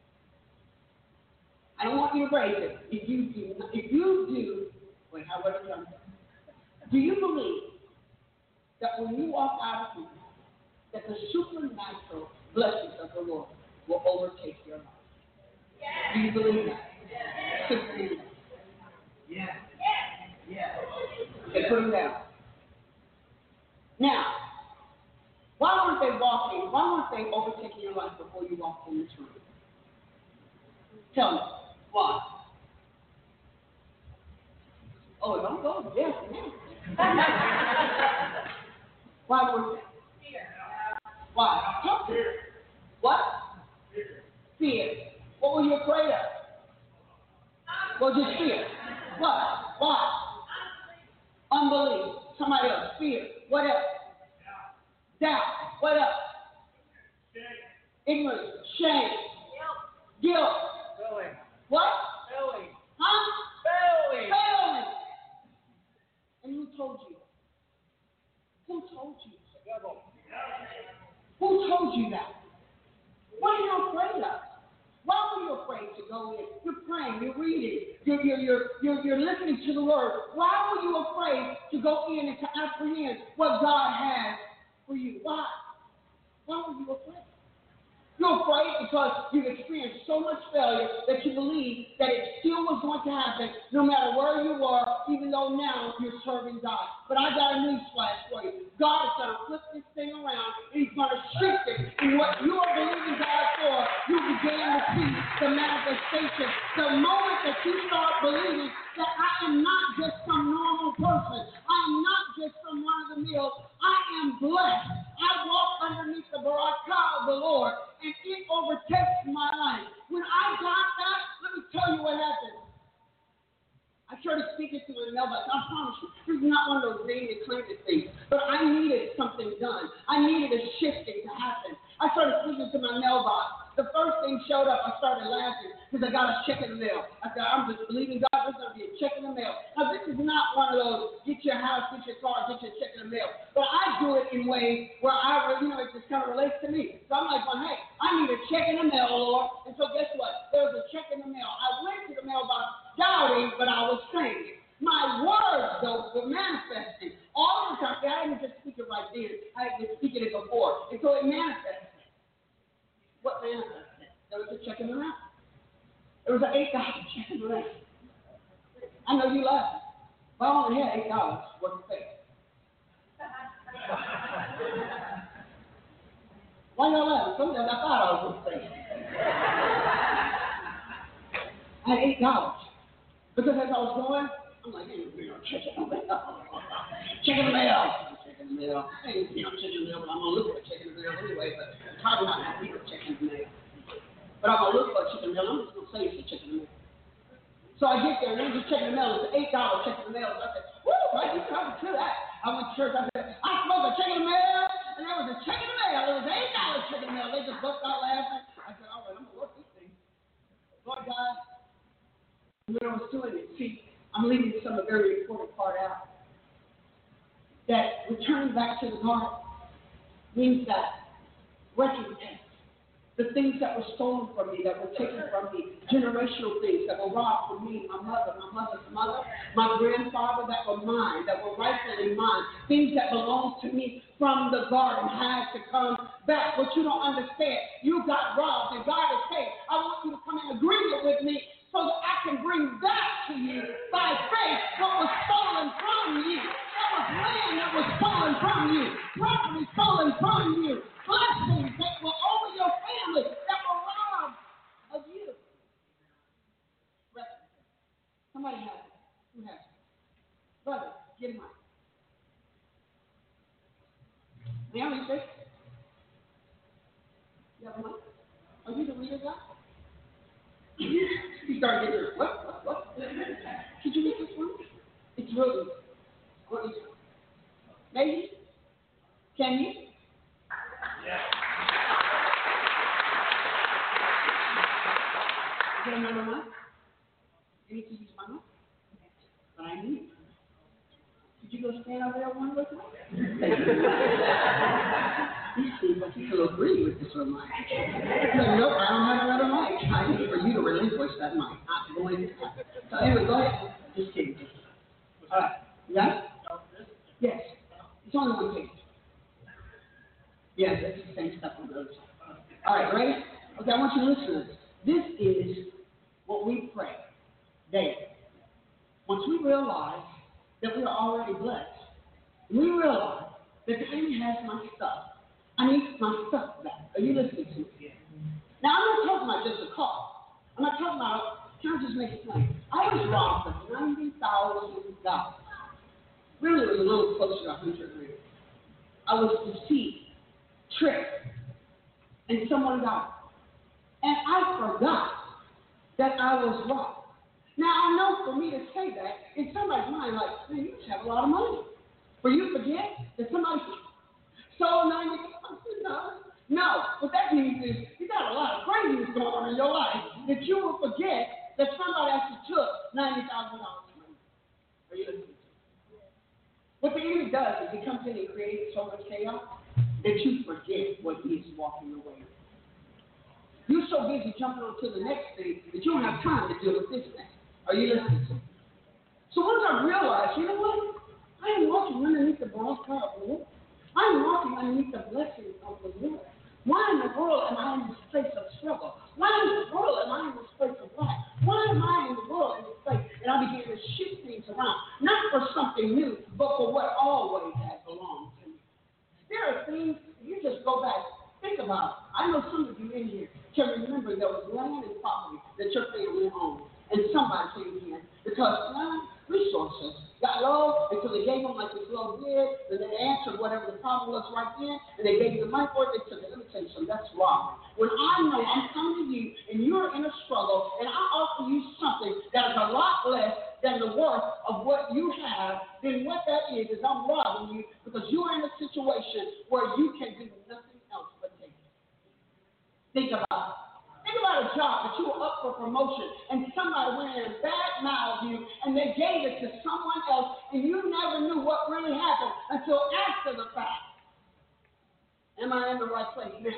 S5: I don't want you to raise it. If you do, wait, how would it come? Do you believe that when you walk out of here, that the supernatural blessings of the Lord will overtake your life? Do you believe that? Yes. Yes. Yes. Okay, put them down. Now, why weren't they overtaking your life before you walked in this room? Tell me, why? Oh, don't go. Yes, yes. Why weren't they? Why? Talk to me. What? Fear. What were you afraid of? Well, just fear. What? Why? Unbelief. Somebody else. Fear. What else? Doubt. What else? Ignorance. Shame. Guilt. Failing. What? Failing. Huh? Failing. And who told you? Who told you? The devil. Who told you that? What are you afraid of? Why were you afraid to go in? You're praying, you're reading, you're listening to the word. Why were you afraid to go in and to apprehend what God has for you? Why? Why were you afraid? You're afraid because you've experienced so much failure that you believe that it still was going to happen no matter where you were, even though now you're serving God. But I got a news flash for you. God is going to flip this thing around, and He's going to shift it. And what you are believing God for, you begin to see the manifestation. The moment that you start believing that I am not just some normal person, I am not just some run-of-the-mill, I am blessed. I walk underneath the barakah of the Lord, and it overtakes my life. When I got that, let me tell you what happened. I started speaking to my mailbox. I promise you, this is not one of those name and claim it things, but I needed something done. I needed a shifting to happen. I started speaking to my mailbox. The first thing showed up, I started laughing because I got a check in the mail. I said, I'm just believing God, there's going to be a check in the mail. Now, this is not one of those get your house, get your car, get your check in the mail. But I do it in ways where it just kind of relates to me. So I'm like, well, hey, I need a check in the mail, Lord. And so guess what? There was a check in the mail. I went to the mailbox doubting, but I was saying it. My words, though, were manifesting. All the time, I didn't just speak it right then. I had been speaking it before. And so it manifested. What manifested? There was a check in the mail. There was an $8 check in the mail. I know you laugh, but I only had $8 worth of faith. Why y'all laughing? Some of y'all got $5 worth of faith. I had $8 because as I was going, I'm like, hey, check in the mail. Check in the mail. Check in the mail. Hey, check in the mail, but I'm going to look for a check in the mail anyway, but I'm probably not going to need a check in the mail. But I'm going to look for a check in the mail. I'm just going to say it's a check in the mail. So I get there, and there's a check in the mail. It's an $8 check in the mail. So I said, woo, I just tried to do that. I went to church. I said, I smoked a chicken mail, and there was a chicken mail. It was $8 chicken mail. They just bust out laughing. I said, all right, I'm going to work this thing. Lord God, when I was doing it, see, I'm leaving some a very important part out. That returning back to the heart means that recognize the things that were stolen from me, that were taken from me, generational things that were robbed from me, my mother's mother, my grandfather, that were mine, that were rightfully mine, things that belonged to me from the garden had to come back. What you don't understand, you got robbed, and God is saying, I want you to come in agreement with me so that I can bring back to you by faith what was stolen from you. There was land that was stolen from you, property stolen from you, blessings that were over your family that were robbed of you. Somebody has it. Who has it? Brother, get him out. May I read this? You have a mic? Are you the reader guy? He started getting her. What? Did you read this one? It's really easy. What is it? Maybe? Can you?
S2: Yeah.
S5: Get another mic? You need to use my mic? But I need. Did you go stand over there one with me? He seems like he will agree with this one mic. Nope, I don't have another mic. I need for you to relinquish that mic. Not going to. So anyway, go ahead. Just kidding. All right. You got it? Yes. It's only one page. Yes, that's the same stuff on the other side. All right, ready? Okay, I want you to listen to this. This is what we pray daily. Once we realize that we are already blessed, we realize that the enemy has my stuff. I need my stuff back. Are you listening to me? Now, I'm not talking about just a car. I'm not talking about, can I just make it plain? I was robbed of $90,000. Really, it was a little closer to $100,000. I was deceived, tricked, and someone got it. And I forgot that I was robbed. Now, I know for me to say that, in somebody's mind, like, man, you just have a lot of money. For you to forget that somebody stole $90,000? No. What that means is you got a lot of craziness going on in your life that you will forget that somebody actually took $90,000 from you. Are you listening? What the enemy does is he comes in and creates so much chaos that you forget what he is walking away with. You're so busy jumping on to the next thing that you don't have time to deal with this thing. Are you listening to me? So once I realized, you know what? I am walking underneath the broad cloud of the Lord. I am walking underneath the blessing of the Lord. Why in the world am I in this place of struggle? Why in the world am I in this place of lack? Why am I in the world in this place? And I began to shift things around, not for something new, but for what always has belonged to me. There are things, you just go back, think about it. I know some of you in here can remember there was land and property that your family owned. And somebody came in because resources got low until they gave them like this little bid, and they answered whatever the problem was right then, and they gave you the money for it. They took it. Let me tell you something. That's wrong. When I know I'm coming to you and you're in a struggle, and I offer you something that is a lot less than the worth of what you have, then what that is I'm robbing you because you are in a situation where you can do nothing else but take it. Think about it. Think about a job that you were up for promotion and somebody went in and bad-mouthed you and they gave it to someone else and you never knew what really happened until after the fact. Am I in the right place now?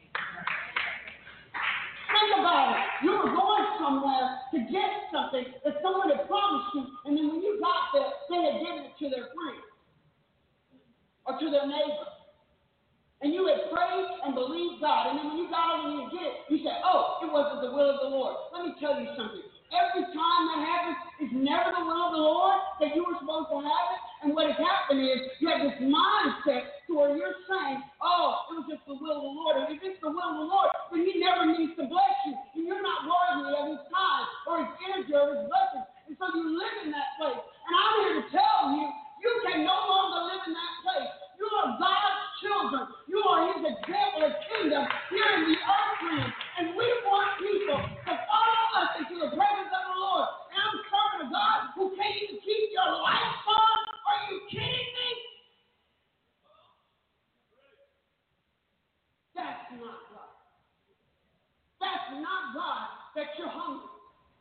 S5: Think about it. You were going somewhere to get something that someone had promised you, and then when you got there, they had given it to their friend or to their neighbor. And you had prayed and believed God. And then when you got over and you get it, you said, oh, it wasn't the will of the Lord. Let me tell you something. Every time that happens, it's never the will of the Lord that you were supposed to have it. And what has happened is you have this mindset to where you're saying, oh, it was just the will of the Lord. And if it's the will of the Lord, then he never needs to bless you. And you're not worthy of his time or his energy or his blessings. And so you live in that place. And I'm here to tell you, you can no longer live in that place. You are God's children. You are his example of kingdom here in the earth realm. And we want people to follow us into the presence of the Lord. And I'm serving a God who can't even keep your lights on. Are you kidding me? that you're hungry.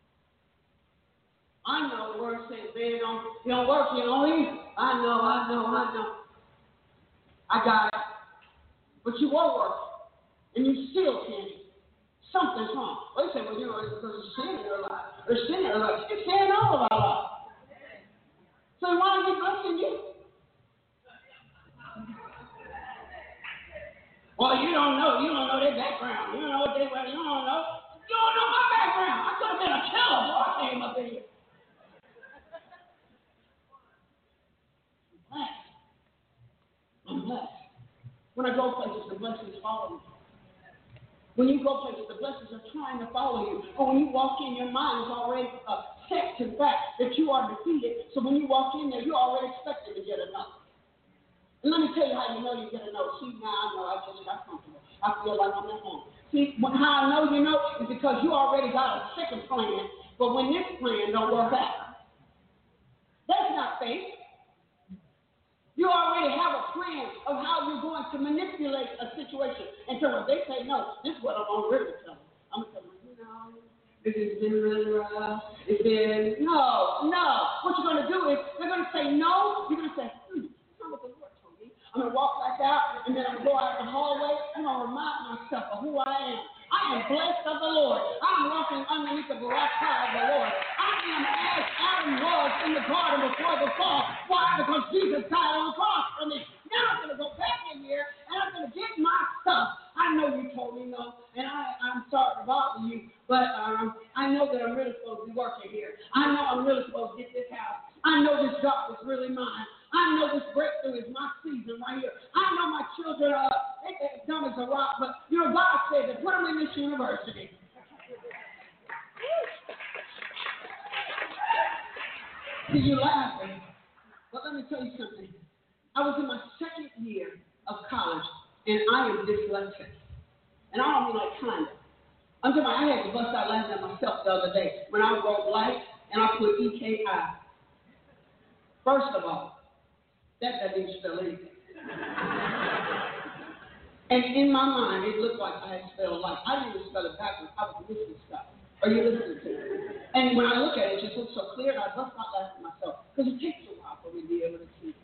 S5: I know the word says, man, you don't work, you don't eat. I know. I got it. But you won't work, and you still can't eat. Something's wrong. They say, well, it's because there's sin in their life. There's sin in their life. It's sin in all of our lives. So why are you blessing you? Well, you don't know their background. You don't know what they were. You don't know my background. I could have been a killer before I came up in here. I'm blessed. When I go places, the blessings follow me. When you go places, the blessings are trying to follow you. Or when you walk in, your mind is already set to the fact that you are defeated. So when you walk in there, you're already expected to get a no. And let me tell you how you know you get a no. See, now I know I just got comfortable. I feel like I'm at home. See, how I know you know is because you already got a second plan, but when this plan don't work out, that's not faith. You already have a plan of how you're going to manipulate a situation. And so when they say no, this is what I'm going to really tell them. I'm going to tell them, no, this has been really rough. It's been, no. What you're going to do is, they're going to say no. You're going to say, that's not what the Lord told me. I'm going to walk back out, and then I'm going to go out the hallway. I'm going to remind myself of who I am. I am blessed of the Lord. I'm walking underneath the barakah of the Lord. I am as Adam was in the garden before the fall. Why? Because Jesus died on the cross for me. Now I'm going to go back in here, and I'm going to get my stuff. I know you told me no, and I'm sorry to bother you, but I know that I'm really supposed to be working here. I know I'm really supposed to get this house. I know this job is really mine. I know this breakthrough is my season right here. I know my children are dumb as a rock, but God said that put them in this university. See, you're laughing, but let me tell you something. I was in my second year of college, and I am dyslexic. And I don't mean like kind of. I'm talking about I had to bust out laughing at myself the other day when I wrote light and I put EKI. First of all, that doesn't even spell anything. And in my mind, it looked like I had spelled light. I didn't even spell it backwards. I was missing stuff. Are you listening to me? And when I look at it, it just looks so clear, and I bust out laughing at myself. Because it takes a while for me to be able to see it.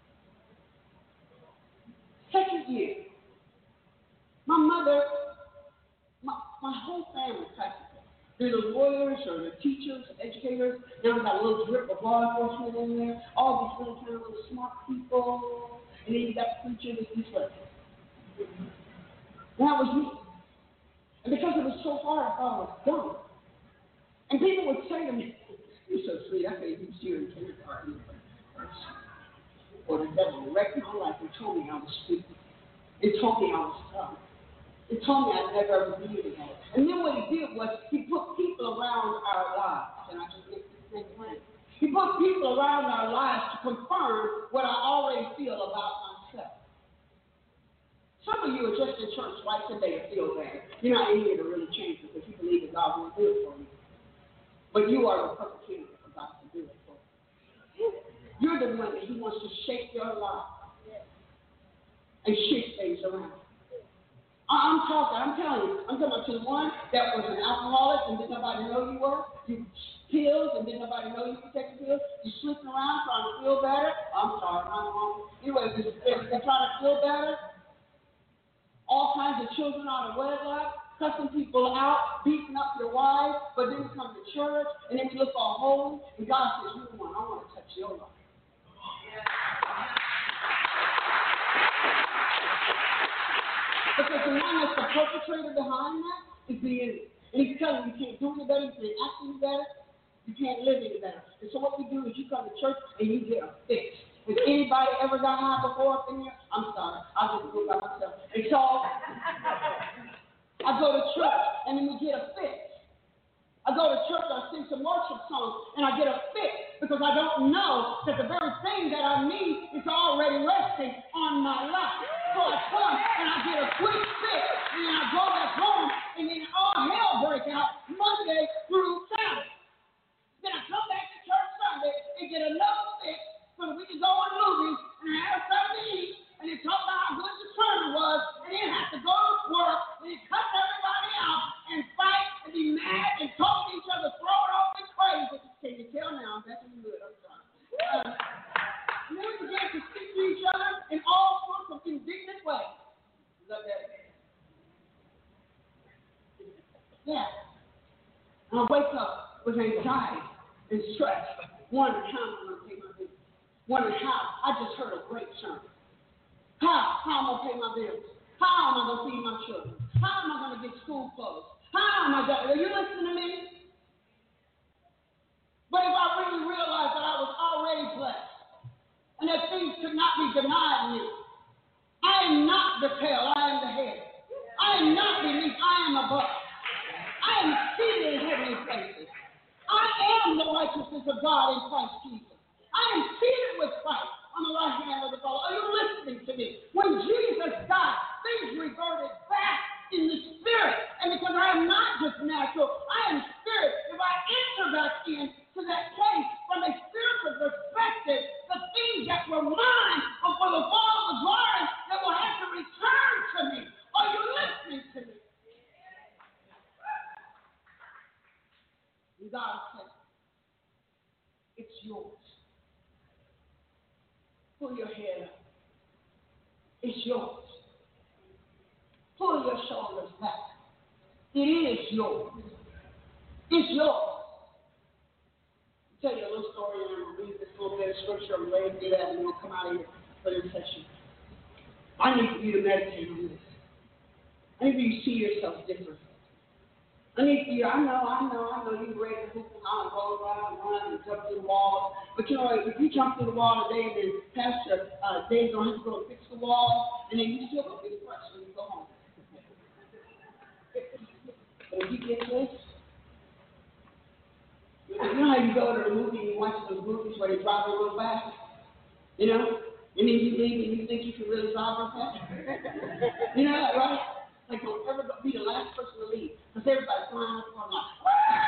S5: Second year, my mother, my whole family practically. They're the lawyers or the teachers, educators. Now I've got a little drip of law enforcement in there. All these little kind of little smart people. And then you got the preacher that's dyslexic. And that was me. And because it was so hard, I thought I was dumb. And people would say to me, "You're so sweet. I can't use you in kindergarten." Or the devil wrecked my life and told me I was stupid. It told me I was dumb. It told me I'd never ever be again. And then what he did was he put people around our lives. And I just mixed the same thing. He put people around our lives to confirm what I already feel about myself. Some of you are just in church right today to feel better. You're not in here to really change it because you believe that God will do it for you. But you are the perfect candidate for God to do it for you. You're the one that he wants to shake your life and shift things around. I'm telling you, I'm talking about the one that was an alcoholic and didn't nobody know you were. You pills and didn't nobody know you were taking pills. You slipping around trying to feel better. I'm sorry, I'm wrong. Anyway, they're trying to feel better. All kinds of children out of wedlock, cussing people out, beating up your wife, but then you come to church and then you look all holy, and God says, "You're the one. I want to touch your life." Because the one that's the perpetrator behind that is the enemy. And he's telling you can't do any better, you can't act any better, you can't live any better. And so what we do is you come to church and you get a fix. Has anybody ever got high before up in here? I'm sorry, I'll just do it by myself. And so I go to church and then we get a fix. I go to church, I sing some worship songs, and I get a fix because I don't know that the very thing that I need is already resting on my life. So I come and I get a quick fix, and then I go back home, and then all hell breaks out Monday through Saturday. Then I come back to church Sunday and get another fix so that we can go on movies and have something to eat, and then talk about how good the sermon was, and then have to go to work, and then cuss everybody out, and fight, and be mad, and And I wake up with anxiety and stress, wondering how I'm going to pay my bills. Wondering how. I just heard a great sermon. How am I going to pay my bills? How am I going to feed my children? How am I going to get school clothes? How am I going to... Are you listening to me? But if I really realized that I was already blessed and that things could not be denied me, I am not the tail, I am the head. I am not beneath, I am above. I am seated in heavenly places. I am the righteousness of God in Christ Jesus. I am seated with Christ on the right hand of the Father. Are you listening to me? When Jesus died, things reverted back in the spirit. And because I am not just natural, I am spirit. If I enter back in to that place from a spiritual perspective, the things that were mine before the fall of the garden that will have to return to me. Are you listening to me? And God said, it's yours. Pull your head up. It's yours. Pull your shoulders back. It is yours. It's yours. I'll tell you a little story, and I'm going to read this little bit of scripture. I'm ready to do that, and we'll come out of here for this session. I need for you to meditate on this. I need for you to see yourself different. I need for you, I know, you're ready to hoop and roll around and run and jump through the wall. But you know, if you jump through the wall today, then Pastor Dave's going to have to go and fix the wall, and then you still going to be fresh when you go home. But if you get this, you know how you go to the movie and you watch those movies where they drive real fast? You know? And then you leave and you think you can really drive real fast? You know that, right? Like, don't ever be the last person to leave. Because everybody's flying up on like,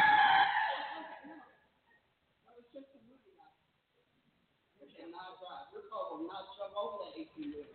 S5: no, it's just a movie now. You cannot drive. Your car will not jump over that 18 wheel.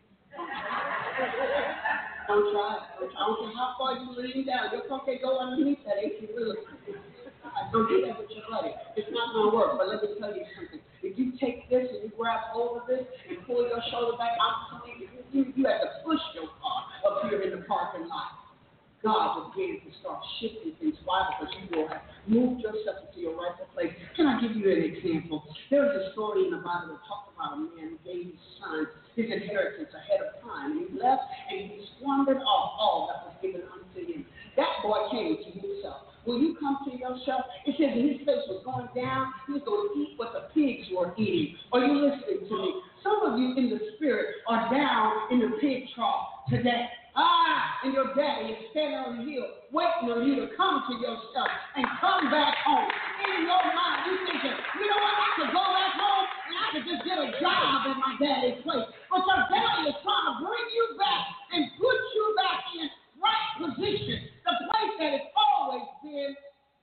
S5: Don't try it. I don't care how far you lean down. Your car can't go underneath that 18 wheel. Don't do that with your buddy. It's not going to work. But let me tell you something. If you take this and you grab hold of this and pull your shoulder back, I'm telling you, you have to push your car up here in the parking lot. God will begin to start shifting things. Why? Because you will have moved yourself into your rightful place. Can I give you an example? There was a story in the Bible that talked about a man who gave his son his inheritance ahead of time. And he left and he squandered off all that was given unto him. That boy came to himself. When you come to yourself, it says his face was going down. He was going to eat what the pigs were eating. Are you listening to me? Some of you in the spirit are down in the pig trough today. And your daddy is standing on the hill waiting on you to come to yourself and come back home. In your mind, you thinking, you know what, I could go back home and I could just get a job in my daddy's place. But your daddy is trying to bring you back and put you back in right position, the place that has always been.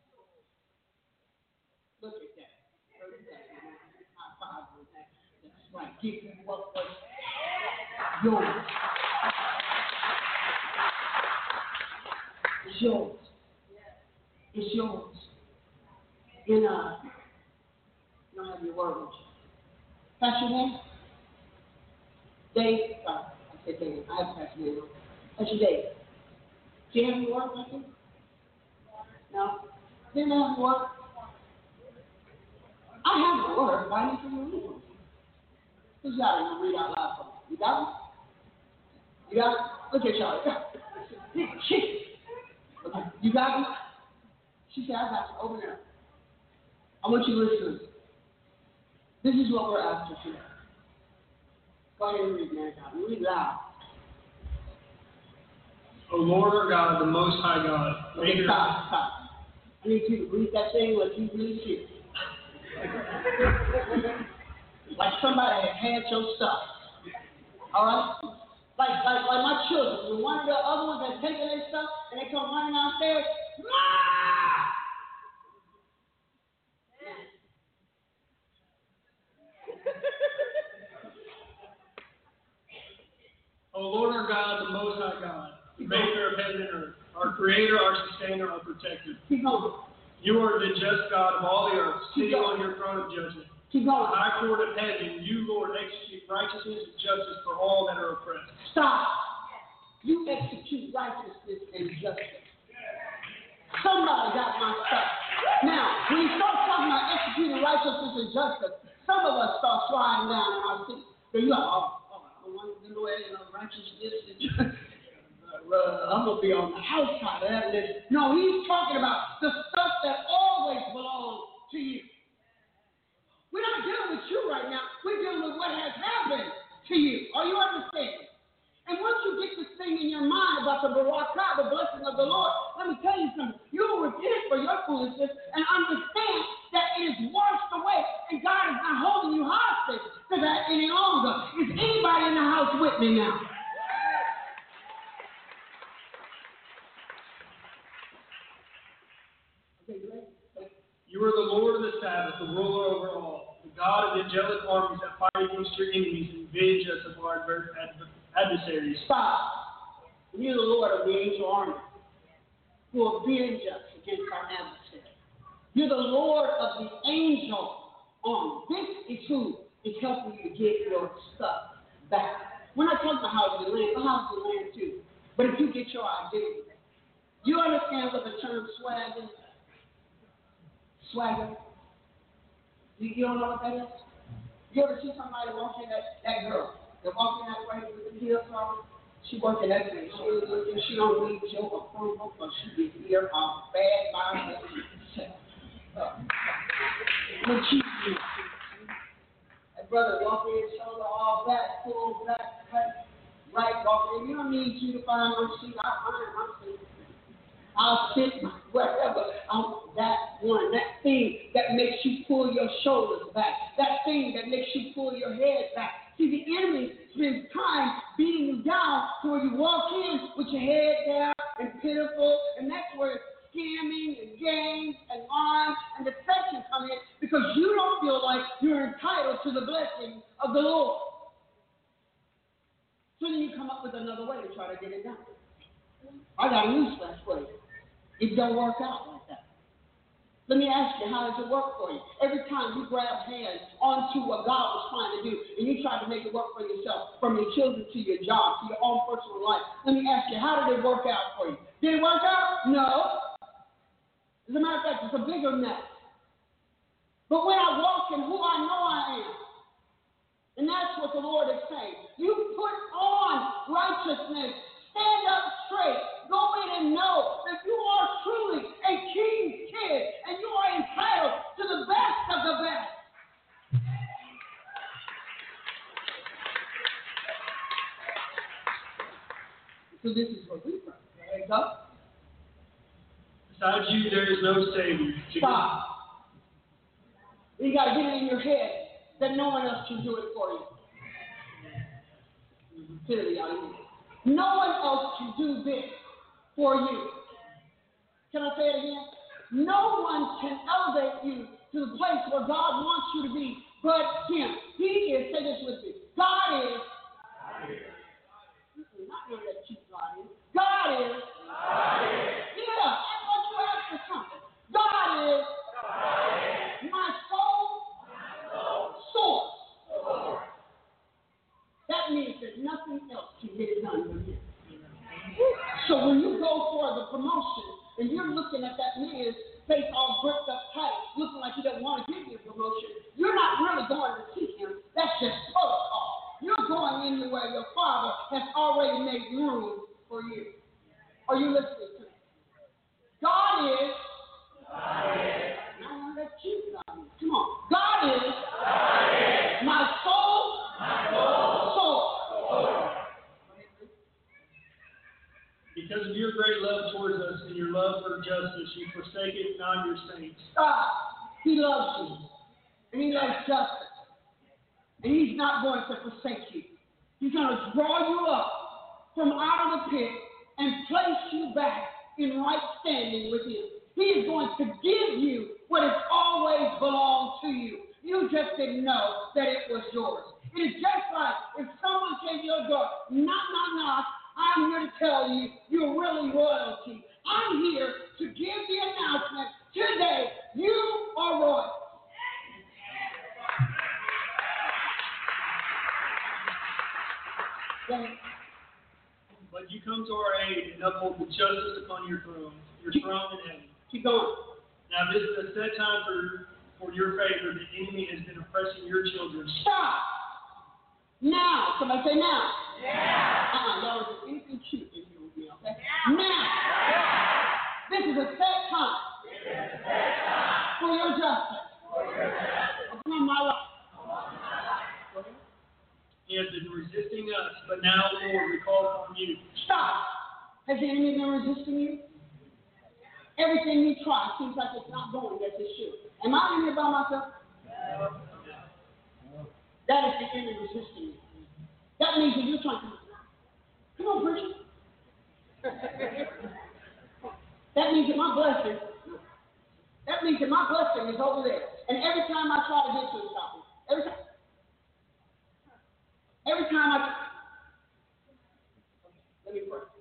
S5: Look at that. High five with that. That's right. Give you what was yours. It's yours. It's yours. And you don't have your word with you. That's your name? Dave? Sorry, I said Dave. I have Pastor name. That's your Dave. Do you have your word with you? No? Didn't have your word? I have the word. Why didn't you read it? Who's got it? I'm going to read out loud for you. You got it? You got it? Look at y'all. Okay, you got it? She said, I got you. Over there. I want you to listen. This is what we're after today. Go ahead and read, man. Read loud.
S2: O Lord our God, the Most High God.
S5: Okay, stop. I need you to read that thing like you really see it. Like somebody had your stuff. All right? Like my children. When one of the other ones has taken their stuff and they come running downstairs,
S2: O Lord our God, the Most High God, maker of heaven and earth, our creator, our sustainer, our protector.
S5: Keep going.
S2: You are the just God of all the earth, sitting on your throne of judgment.
S5: Keep
S2: The
S5: going.
S2: high court of heaven, you, Lord, execute righteousness and justice for all that are oppressed.
S5: Stop. You execute righteousness and justice. Somebody got my stuff. When he starts talking about executing righteousness and justice, some of us start sliding down in our seats. So you're like, I don't want to do it, righteousness and justice. I'm going to be on the outside of that list. No, he's talking about the stuff that always belongs to you. We're not dealing with you right now. We're dealing with what has happened to you. Are you understanding? And once you get this thing in your mind about the barakah, the blessing of the Lord, let me tell you something. You'll repent for your foolishness and understand that it is washed away. And God is not holding you hostage to that any longer. Is anybody in the house with me now?
S2: You are the Lord of the Sabbath, the ruler over all, the God of the angelic armies that fight against your enemies and avenge us of our adversaries.
S5: Stop. You're the Lord of the angel army who avenge us against our adversaries. You're the Lord of the angel army. This is who is helping you to get your stuff back. We're not talking about houses and land. The house and land too. But if you get your identity, you understand what the term swag is? Swagger. You don't know what that is? You ever see somebody walking that girl? They're walking that way with the heels on. She working that thing. She don't need your approval because she is here on bad by herself. What she do? That brother walking his shoulder all back, full back, right walking. You don't need you to find no seat. I'll find my seat. I'll sit wherever. That one, that thing that makes you pull your shoulders back, that thing that makes you pull your head back. See, the enemy spends time beating you down to where you walk in with your head down and pitiful, and that's where scamming and games and lies and deception come in because you don't feel like you're entitled to the blessing of the Lord. So then you come up with another way to try to get it done. I got a newsflash for you. It don't work out like that. Let me ask you, how does it work for you? Every time you grab hands onto what God was trying to do, and you try to make it work for yourself, from your children to your job, to your own personal life, let me ask you, how did it work out for you? Did it work out? No. As a matter of fact, it's a bigger mess. But when I walk in who I know I am, and that's what the Lord is saying, you put on righteousness, stand up straight, go in and know that you are truly a king's kid, and you are entitled to the best of the best. So this is what we pray. There you go.
S2: Besides you, there is no Savior.
S5: Stop. You got to get it in your head that no one else can do it for you. Clearly, no one else can do this for you. Can I say it again? No one can elevate you to the place where God wants you to be but Him. He is, say this with me, God is. Not really that cheap God is. God is. Yeah, I thought you asked for something. God is. My soul. Source. That means that nothing else can get it done with Him. So when you go for the promotion and you're looking at that man's face all bricked up tight, looking like he doesn't want to give you a promotion, you're not really going to see him. That's just protocol. You're going in where your Father has already made room for you. Are you listening to me? God is. Now let you God is. Come on. God is. My soul. Soul.
S2: Because of your great love towards us and your love for justice, you forsaken not your saints.
S5: Stop. He loves you. And He loves justice. And He's not going to forsake you. He's going to draw you up from out of the pit and place you back in right standing with Him. He is going to give you what has always belonged to you. You just didn't know that it was yours. It is just like if someone came to your door, knock, knock, knock, I'm here to tell you, you're really royalty. I'm here to give the announcement today, you are royal.
S2: But you come to our aid and uphold the justice upon your throne in heaven.
S5: Keep going.
S2: Now Now this is a set time for your favor. The enemy has been oppressing your children.
S5: Stop. Now. Somebody say now. Now. Y'all just anything cute in here with me, okay? Now. This is a set time. For your justice. Upon my life.
S2: He has been resisting us, but now, Lord, we call upon you.
S5: Stop. Has the enemy been resisting you? Everything you try seems like it's not going as it should. Am I in here by myself? That is the enemy resisting you. That means that you're trying to. Come on, preacher. That means that my blessing. That means that my blessing is over there. And every time I try to get to it, stop it. Every time I. Let me pray.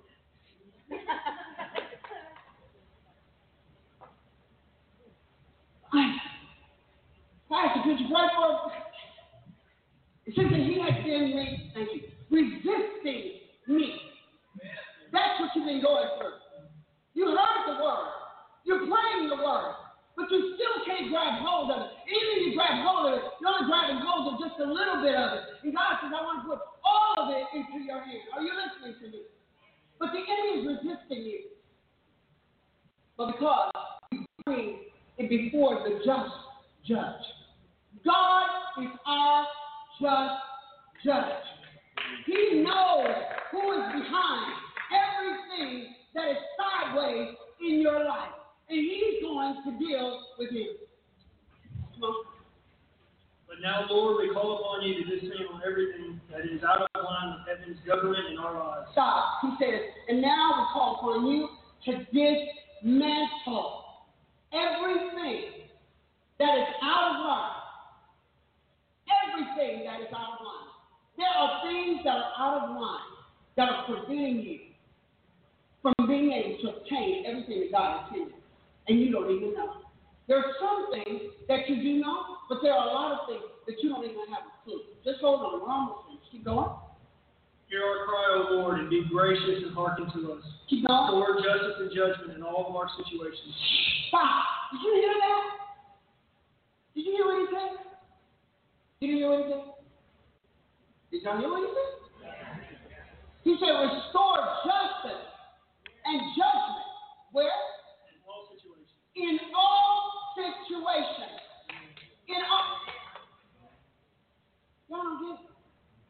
S5: Pastor, could you pray for? It says that he has been resisting me. That's what you've been going through. You heard the word. You're praying the word. But you still can't grab hold of it. Even if you grab hold of it, you're only grabbing hold of just a little bit of it. And God says, I want to put all of it into your hand. Are you listening to me? But the enemy is resisting you. But because you bring it before the just judge. God is our just judge. He knows who is behind everything that is sideways in your life. And he's going to deal with you. Come on.
S2: But now, Lord, we call upon you to dismantle everything that is out of line with heaven's government in our lives.
S5: Stop. He says, and now we call upon you to dismantle everything that is out of line. Everything that is out of line. There are things that are out of line that are preventing you from being able to obtain everything that God has given you. And you don't even know. There are some things that you do know, but there are a lot of things that you don't even have a clue. Just hold on. We're almost finished. Keep going.
S2: Hear our cry, O Lord, and be gracious and hearken to us.
S5: Keep going.
S2: Restore justice and judgment in all of our situations.
S5: Stop. Did you hear that? Did you hear what he said? Did you hear what he said? Did y'all hear what he said? He said, restore justice and judgment. Where? In all situations. In all. Y'all don't get it.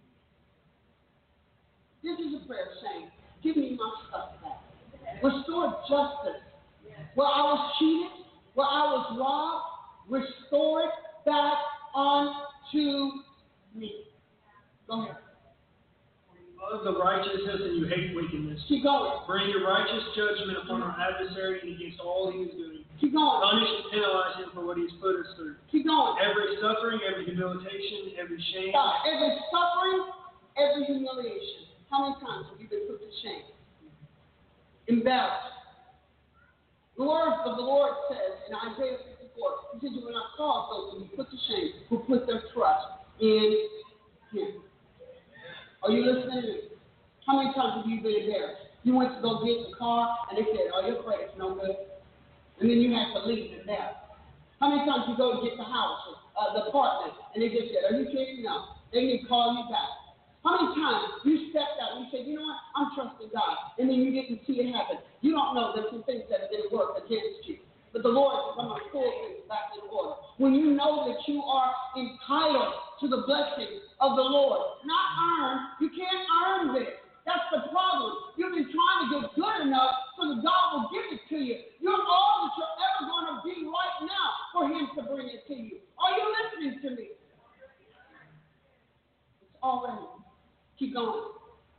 S5: This is a prayer saying, give me my stuff back. Restore justice. Where I was cheated, where I was robbed, restore it back unto me. Go ahead.
S2: Love the righteousness and you hate wickedness.
S5: Keep going.
S2: Bring your righteous judgment upon our adversary and against all he is doing.
S5: Keep going.
S2: Punish and penalize him for what he has put us through.
S5: Keep going.
S2: Every suffering, every humiliation, every shame.
S5: Stop. Every suffering, every humiliation. How many times have you been put to shame? Embarrassed. The word of the Lord says in Isaiah 54, he says, you will not cause those to be put to shame who put their trust in him. Are you listening to me? How many times have you been embarrassed? You went to go get the car, and they said, oh, your credit's no good. And then you had to leave it there. How many times you go to get the house, the apartment, and they just said, are you kidding? No. They need to call you back. How many times you stepped out and you said, you know what, I'm trusting God, and then you didn't see it happen. You don't know there's some things that have been worked against you. But the Lord is going to pull things back in order. When you know that you are entitled to the blessing of the Lord, not earned, you can't earn this. That's the problem. You've been trying to get good enough so that God will give it to you. You're all that you're ever going to be right now for him to bring it to you. Are you listening to me? It's already. Keep going.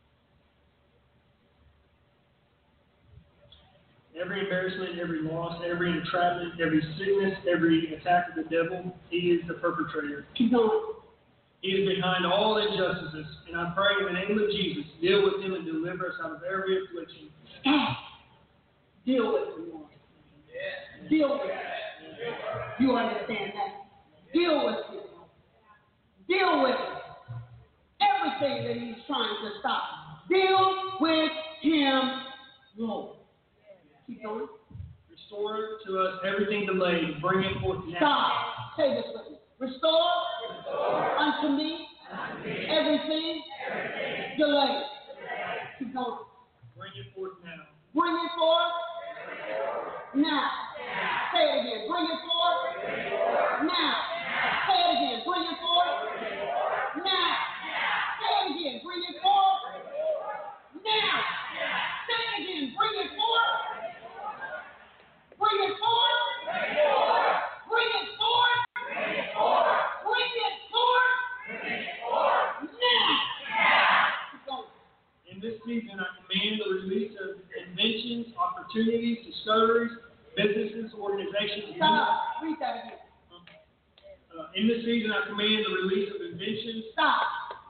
S2: Every embarrassment, every loss, every entrapment, every sickness, every attack of the devil, he is the perpetrator.
S5: Keep going.
S2: He is behind all injustices, and I pray in the name of Jesus, deal with him and deliver us out of every affliction.
S5: Stop. Deal with him, Lord. Yeah. Deal with him. You understand that? Deal with him. Deal with him. Everything that he's trying to stop. Deal with him, Lord. Keep going.
S2: Restore to us everything delayed. Bring it forth now.
S5: Stop. Say this with me. Restore unto me everything delayed. Keep going.
S2: Bring it forth now.
S5: Bring it forth now. Say it again. Bring it forth now. Say it again. Bring it forth now. Say it again. Bring it forth now. Say it again. Bring it forth. Bring it forth. Bring it forth. Bring it forth now. Keep going.
S2: In this season, I command the release of inventions, opportunities, discoveries, businesses, organizations.
S5: Stop. Read that again.
S2: In this season, I command the release of inventions.
S5: Stop.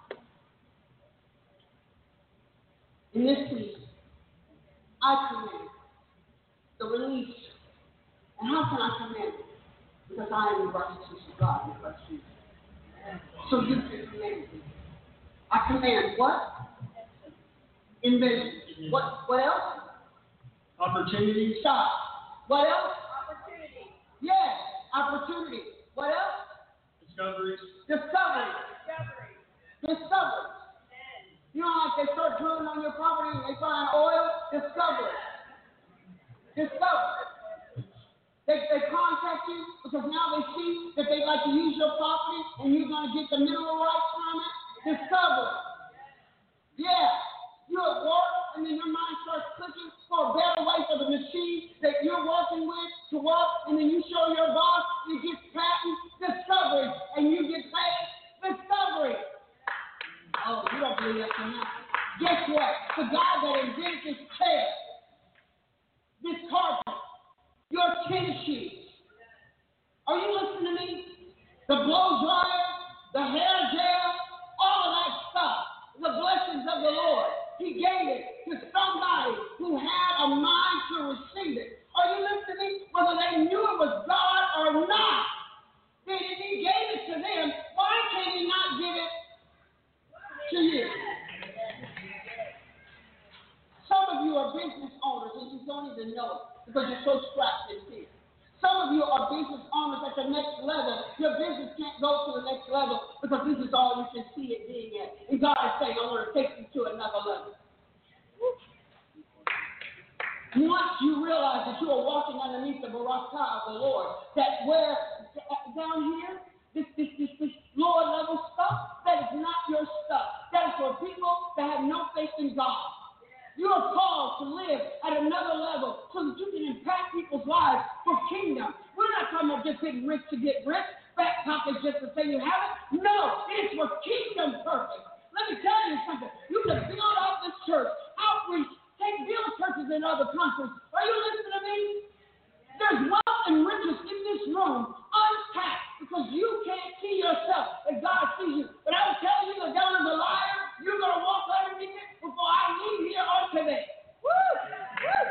S5: In this season, I command the release. And how can I command it? Because I am the righteousness of God in Christ Jesus. So you can command it. I command what? Invention. What else?
S2: Opportunities.
S5: Stop. What else? Opportunity. Yes, opportunity. What else?
S2: Discoveries.
S5: Discovery. Discovery. You know, like they start drilling on your property and they find oil. Discovery. They contact you because now they see that they like to use your property and you're going to get the mineral rights from it. Discovery. Yeah. You're at work and then your mind starts clicking for a better way for the machine that you're working with to work, and then you show your boss, you get patent. Discovery, and you get paid. Discovery. Oh, you don't believe that can happen. Guess what? The guy that invented this chair, this carpet, your tennis shoes. Are you listening to me? The blow dryer, the hair gel, all of that stuff. The blessings of the Lord. He gave it to somebody who had a mind to receive it. Are you listening? Whether they knew it was God or not. Then if he gave it to them, why can he not give it to you? Some of you are business owners and you don't even know it because you're so strapped in fear. Some of you are business owners at the next level. Your business can't go to the next level because this is all you can see it being at. And God is saying, I want to take you to another level. Once you realize that you are walking underneath the barakah of the Lord, that where down here, this lower level stuff, that is not your stuff. That is for people that have no faith in God. You are called to live at another level so that you can impact people's lives for kingdom. We're not talking about just getting rich to get rich, fat pockets just to say you have it. No, it's for kingdom purpose. Let me tell you something. You can build out this church, outreach, build churches in other countries. Are you listening to me? There's wealth and riches in this room, untapped, because you can't see yourself as God sees you. But I will tell you, the devil is a liar. You're going to walk underneath it before I leave here on today. Woo! Woo!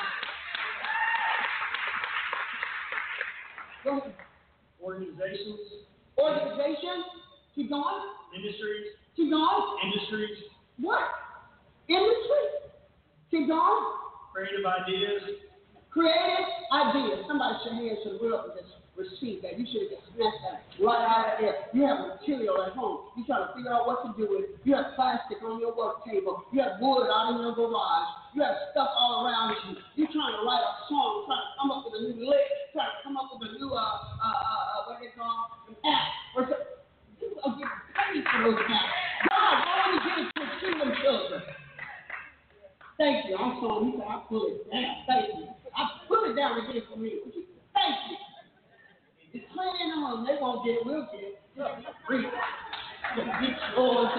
S5: Go ahead. Organizations. Keep going.
S2: Industries.
S5: Keep going.
S2: Industries.
S5: What? Industry. Keep going.
S2: Creative ideas.
S5: Creative ideas. Somebody should hands to the world and just receive that. You should have just snatched that right out of there. You have material at home. You're trying to figure out what to do with it. You have plastic on your work table. You have wood out in your garage. You have stuff all around you. You're trying to write a song, trying to come up with a new lick, trying to come up with a new, what they call, an app. Or so, you are getting paid for those apps. God, why don't you give it to your kingdom children? Thank you. I'm sorry. He said, I pull it down. Thank you. I put it down again for me. Thank you. It's playing on. They won't get it. We'll get it. Free. Get yours.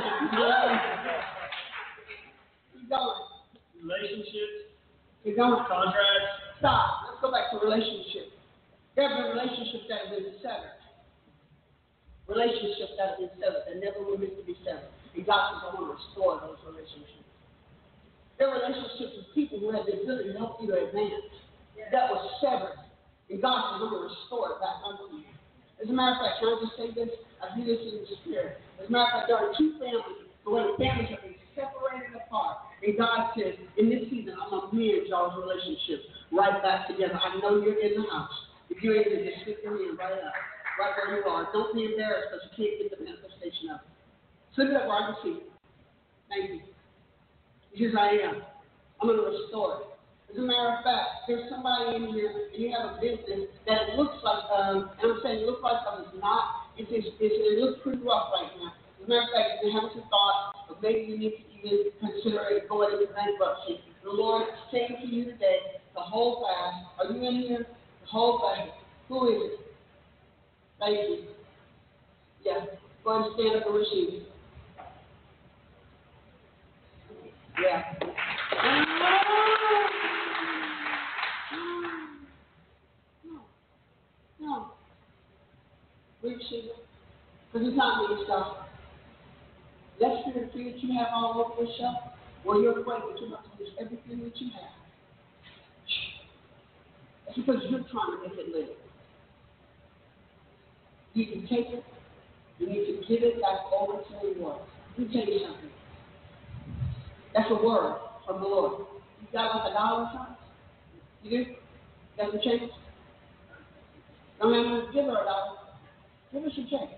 S5: Keep going.
S2: Relationships.
S5: Keep going.
S2: Contracts.
S5: Stop. Let's go back to relationships. There have been relationships that have been severed. Relationships that have been severed that never were meant to be severed. And God says, I want to restore those relationships. There are relationships with people who have the ability to help you to advance. That was severed. And God says, I'm going to restore it back unto you. As a matter of fact, can I just say this? I do this in the spirit. As a matter of fact, there are two families, but when the families have been separated apart, and God says, in this season, I'm going to mend y'all's relationship. right back together. I know you're in the house. If you're in here, just stick your hand right up, right where you are. Don't be embarrassed because you can't get the manifestation of it. Slip it up where I can see it. Thank you. Here's I am. I'm going to restore it. As a matter of fact, there's somebody in here, and you have a business that it looks like, and I'm saying it looks like, but it's not. It looks pretty rough right now. As a matter of fact, you're having some thoughts, but maybe you need to even consider it going into bankruptcy. The Lord is saying to you today to hold fast. Are you in here? To hold fast. Who is it? Thank you. Yeah. Go ahead and stand up and receive it. Yeah. No. Receive it. Because it's not me stuff. That spirit of fear that you have all over yourself, well, you're afraid that you're about to lose everything that you have. It's because you're trying to make it live. You can take it, you need to give it back over to the Lord. Let me tell you something. That's a word from the Lord. You got like $1 or something? You do? Got some change? Don't have to give her $1. Give her some change.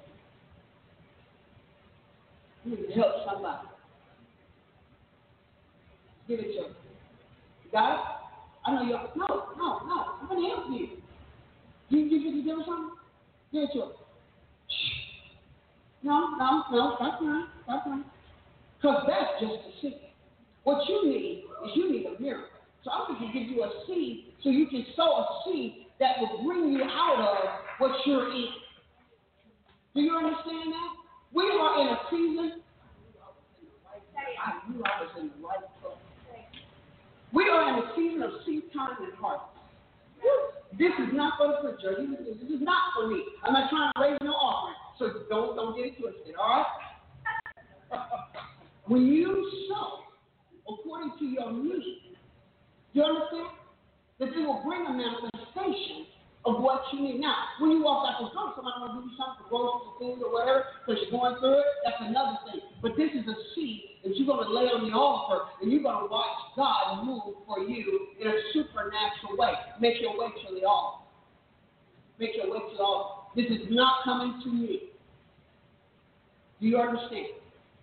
S5: You need to help somebody. Give it to her. You got it? I know you're. No. I'm going to help you. You give her something? Give it to her. No. Stop crying. Because that's just a secret. What you need is you need a miracle. So I'm going to give you a seed so you can sow a seed that will bring you out of what you're in. Do you understand that? We are in a season. I knew I was in the right place. We are in a season of seed time and harvest. This is not for the preacher. This is not for me. I'm not trying to raise no offering. So don't get it twisted, all right? When you sow according to your need, you understand? That it will bring a manifestation of what you need. Now, when you walk out the door, somebody will give you something for groceries or food or whatever, because you're going through it, that's another thing. But this is a seed that you're going to lay on the altar, and you're going to watch God move for you in a supernatural way. Make your way to the altar. Make your way to the altar. This is not coming to me. Do you understand?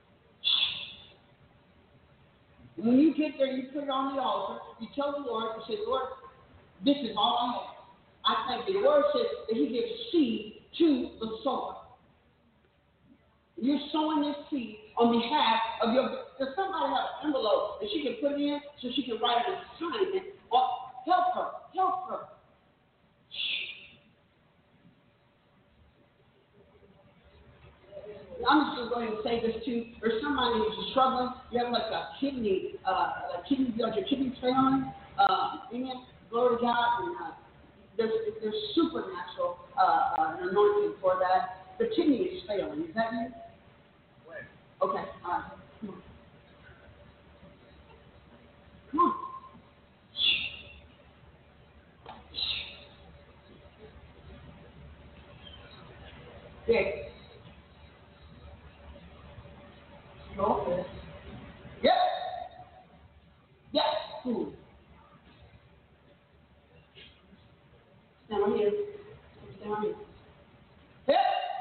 S5: When you get there, you put it on the altar, you tell the Lord, you say, Lord, this is all I have. I thank you. The word says that he gives seed to the sower. You're sowing this seed on behalf of your. Does somebody have an envelope that she can put it in so she can write an assignment? Or help her. I'm just going to say this too. There's somebody who's struggling. You have like a kidney, your kidney failing. Amen. Glory to God. And there's supernatural anointing for that. The kidney is failing. Is that you? Okay. All right. Come on. Yeah. Okay. Yep. Yes. Cool. Stand right here. Stand right here. Yep.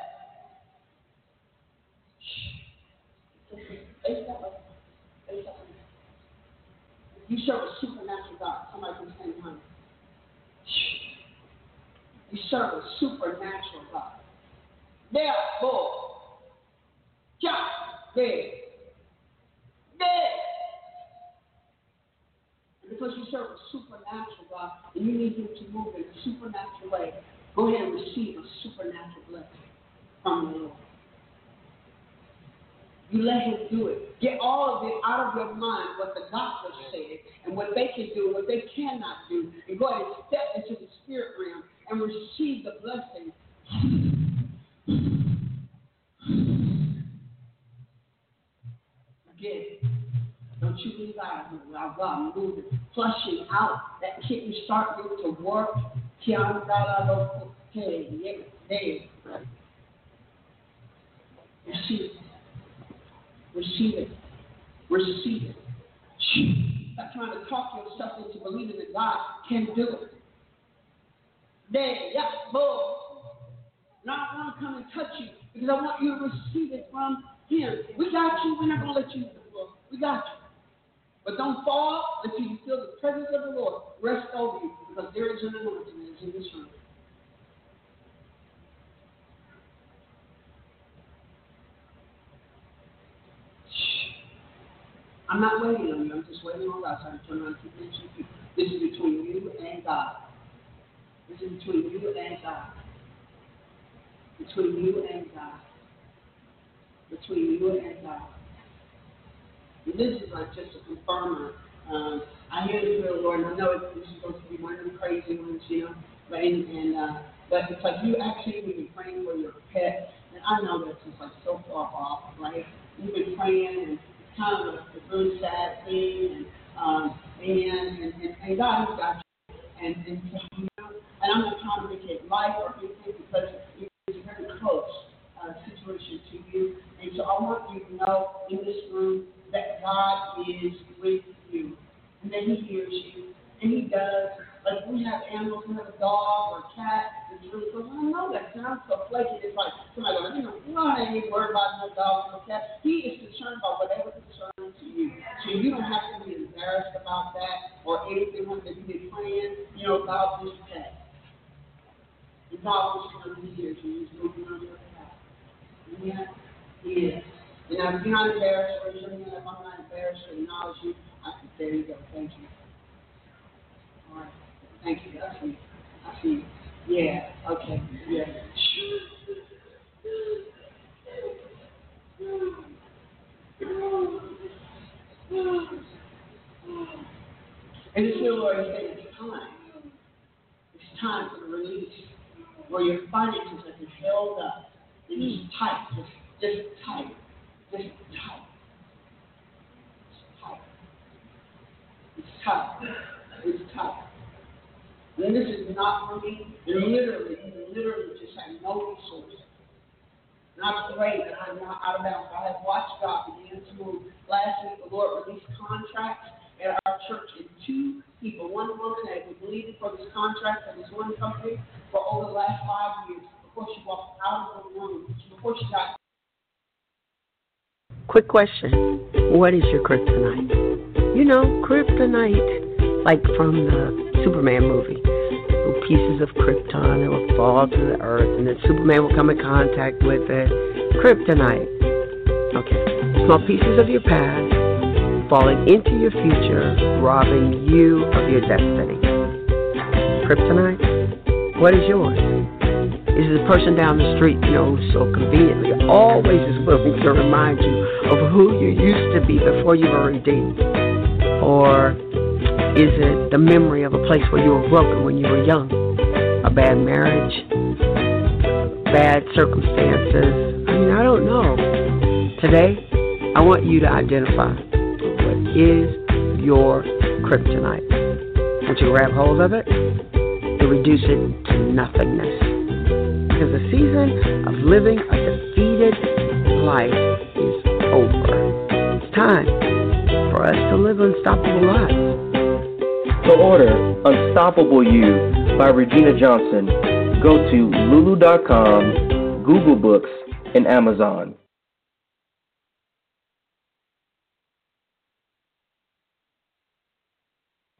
S5: Face that way. Face that way. You serve a supernatural God. Somebody can stand behind you. You serve a supernatural God. Therefore, jump. There. Because you serve a supernatural God and you need him to move in a supernatural way, go ahead and receive a supernatural blessing from the Lord. You let him do it. Get all of it out of your mind, what the doctor said, and what they can do, what they cannot do, and go ahead and step into the spirit realm and receive the blessing. Again. Don't you leave out of here without God moving, flushing out that kidney starting to work. Receive it. Stop trying to talk yourself into believing that God can do it. There, yeah, boy. Now I want to come and touch you because I want you to receive it from Him. We got you. We're not going to let you use the floor. We got you. But don't fall until you feel the presence of the Lord rest over you, because there is an anointing that is in this room. I'm not waiting on you. I'm just waiting on God. So I turn around and keep mentioning people. This is between you and God. This is between you and God. Between you and God. Between you and God. And this is like just a confirmer. I hear the Spirit of the Lord, and I know this is going to be one of them crazy ones, you know. But it's like you actually when you're praying for your pet, and I know that's just like so far off, right? You've been praying, and it's kind of a really sad thing, and God has got you, and you know, and I'm not trying to make it light or anything because it's a very close situation to you, and so I want you to know in this room that God is with you, and that He hears you, and He does. Like we have animals, we have a dog or a cat, it's really close. I know that sounds so flaky. It's like somebody goes, I ain't worried about no dog or no cat. He is concerned about whatever concerns to you. So you don't have to be embarrassed about that or anything like that. You've been praying, about this pet. And God wants to come here, so He's moving on your behalf. Yeah, He is. And if you're not embarrassed, or you're if I'm not embarrassed to acknowledge you, there you go. Thank you. All right. Thank you. I see you. Yeah. Okay. Yeah. And it's still where it's time. It's time for the release. Where your finances have been held up. They're just tight. Just tight. Just tight. It's tight. It's tight. And this is not for me. You literally just have no resources. And I pray that I'm not out of bounds. I have watched God begin to move. Last week, the Lord released contracts at our church, and 2 people, one woman that was leading for this contract at this one company for over the last 5 years before she walked out of the room, before she got.
S6: Quick question. What is your kryptonite? Kryptonite, like from the Superman movie. Pieces of krypton that will fall to the earth, and then Superman will come in contact with it. Kryptonite. Okay. Small pieces of your past falling into your future, robbing you of your destiny. Kryptonite? What is yours? Is it the person down the street, so conveniently always is willing to remind you of who you used to be before you were redeemed? Or is it the memory of a place where you were broken when you were young? A bad marriage? Bad circumstances? I don't know. Today, I want you to identify what is your kryptonite. Once you grab hold of it, you reduce it to nothingness. Because the season of living a defeated life is over. It's time for us to live unstoppable lives.
S7: To order Unstoppable You by Regina Johnson, go to lulu.com, Google Books, and Amazon.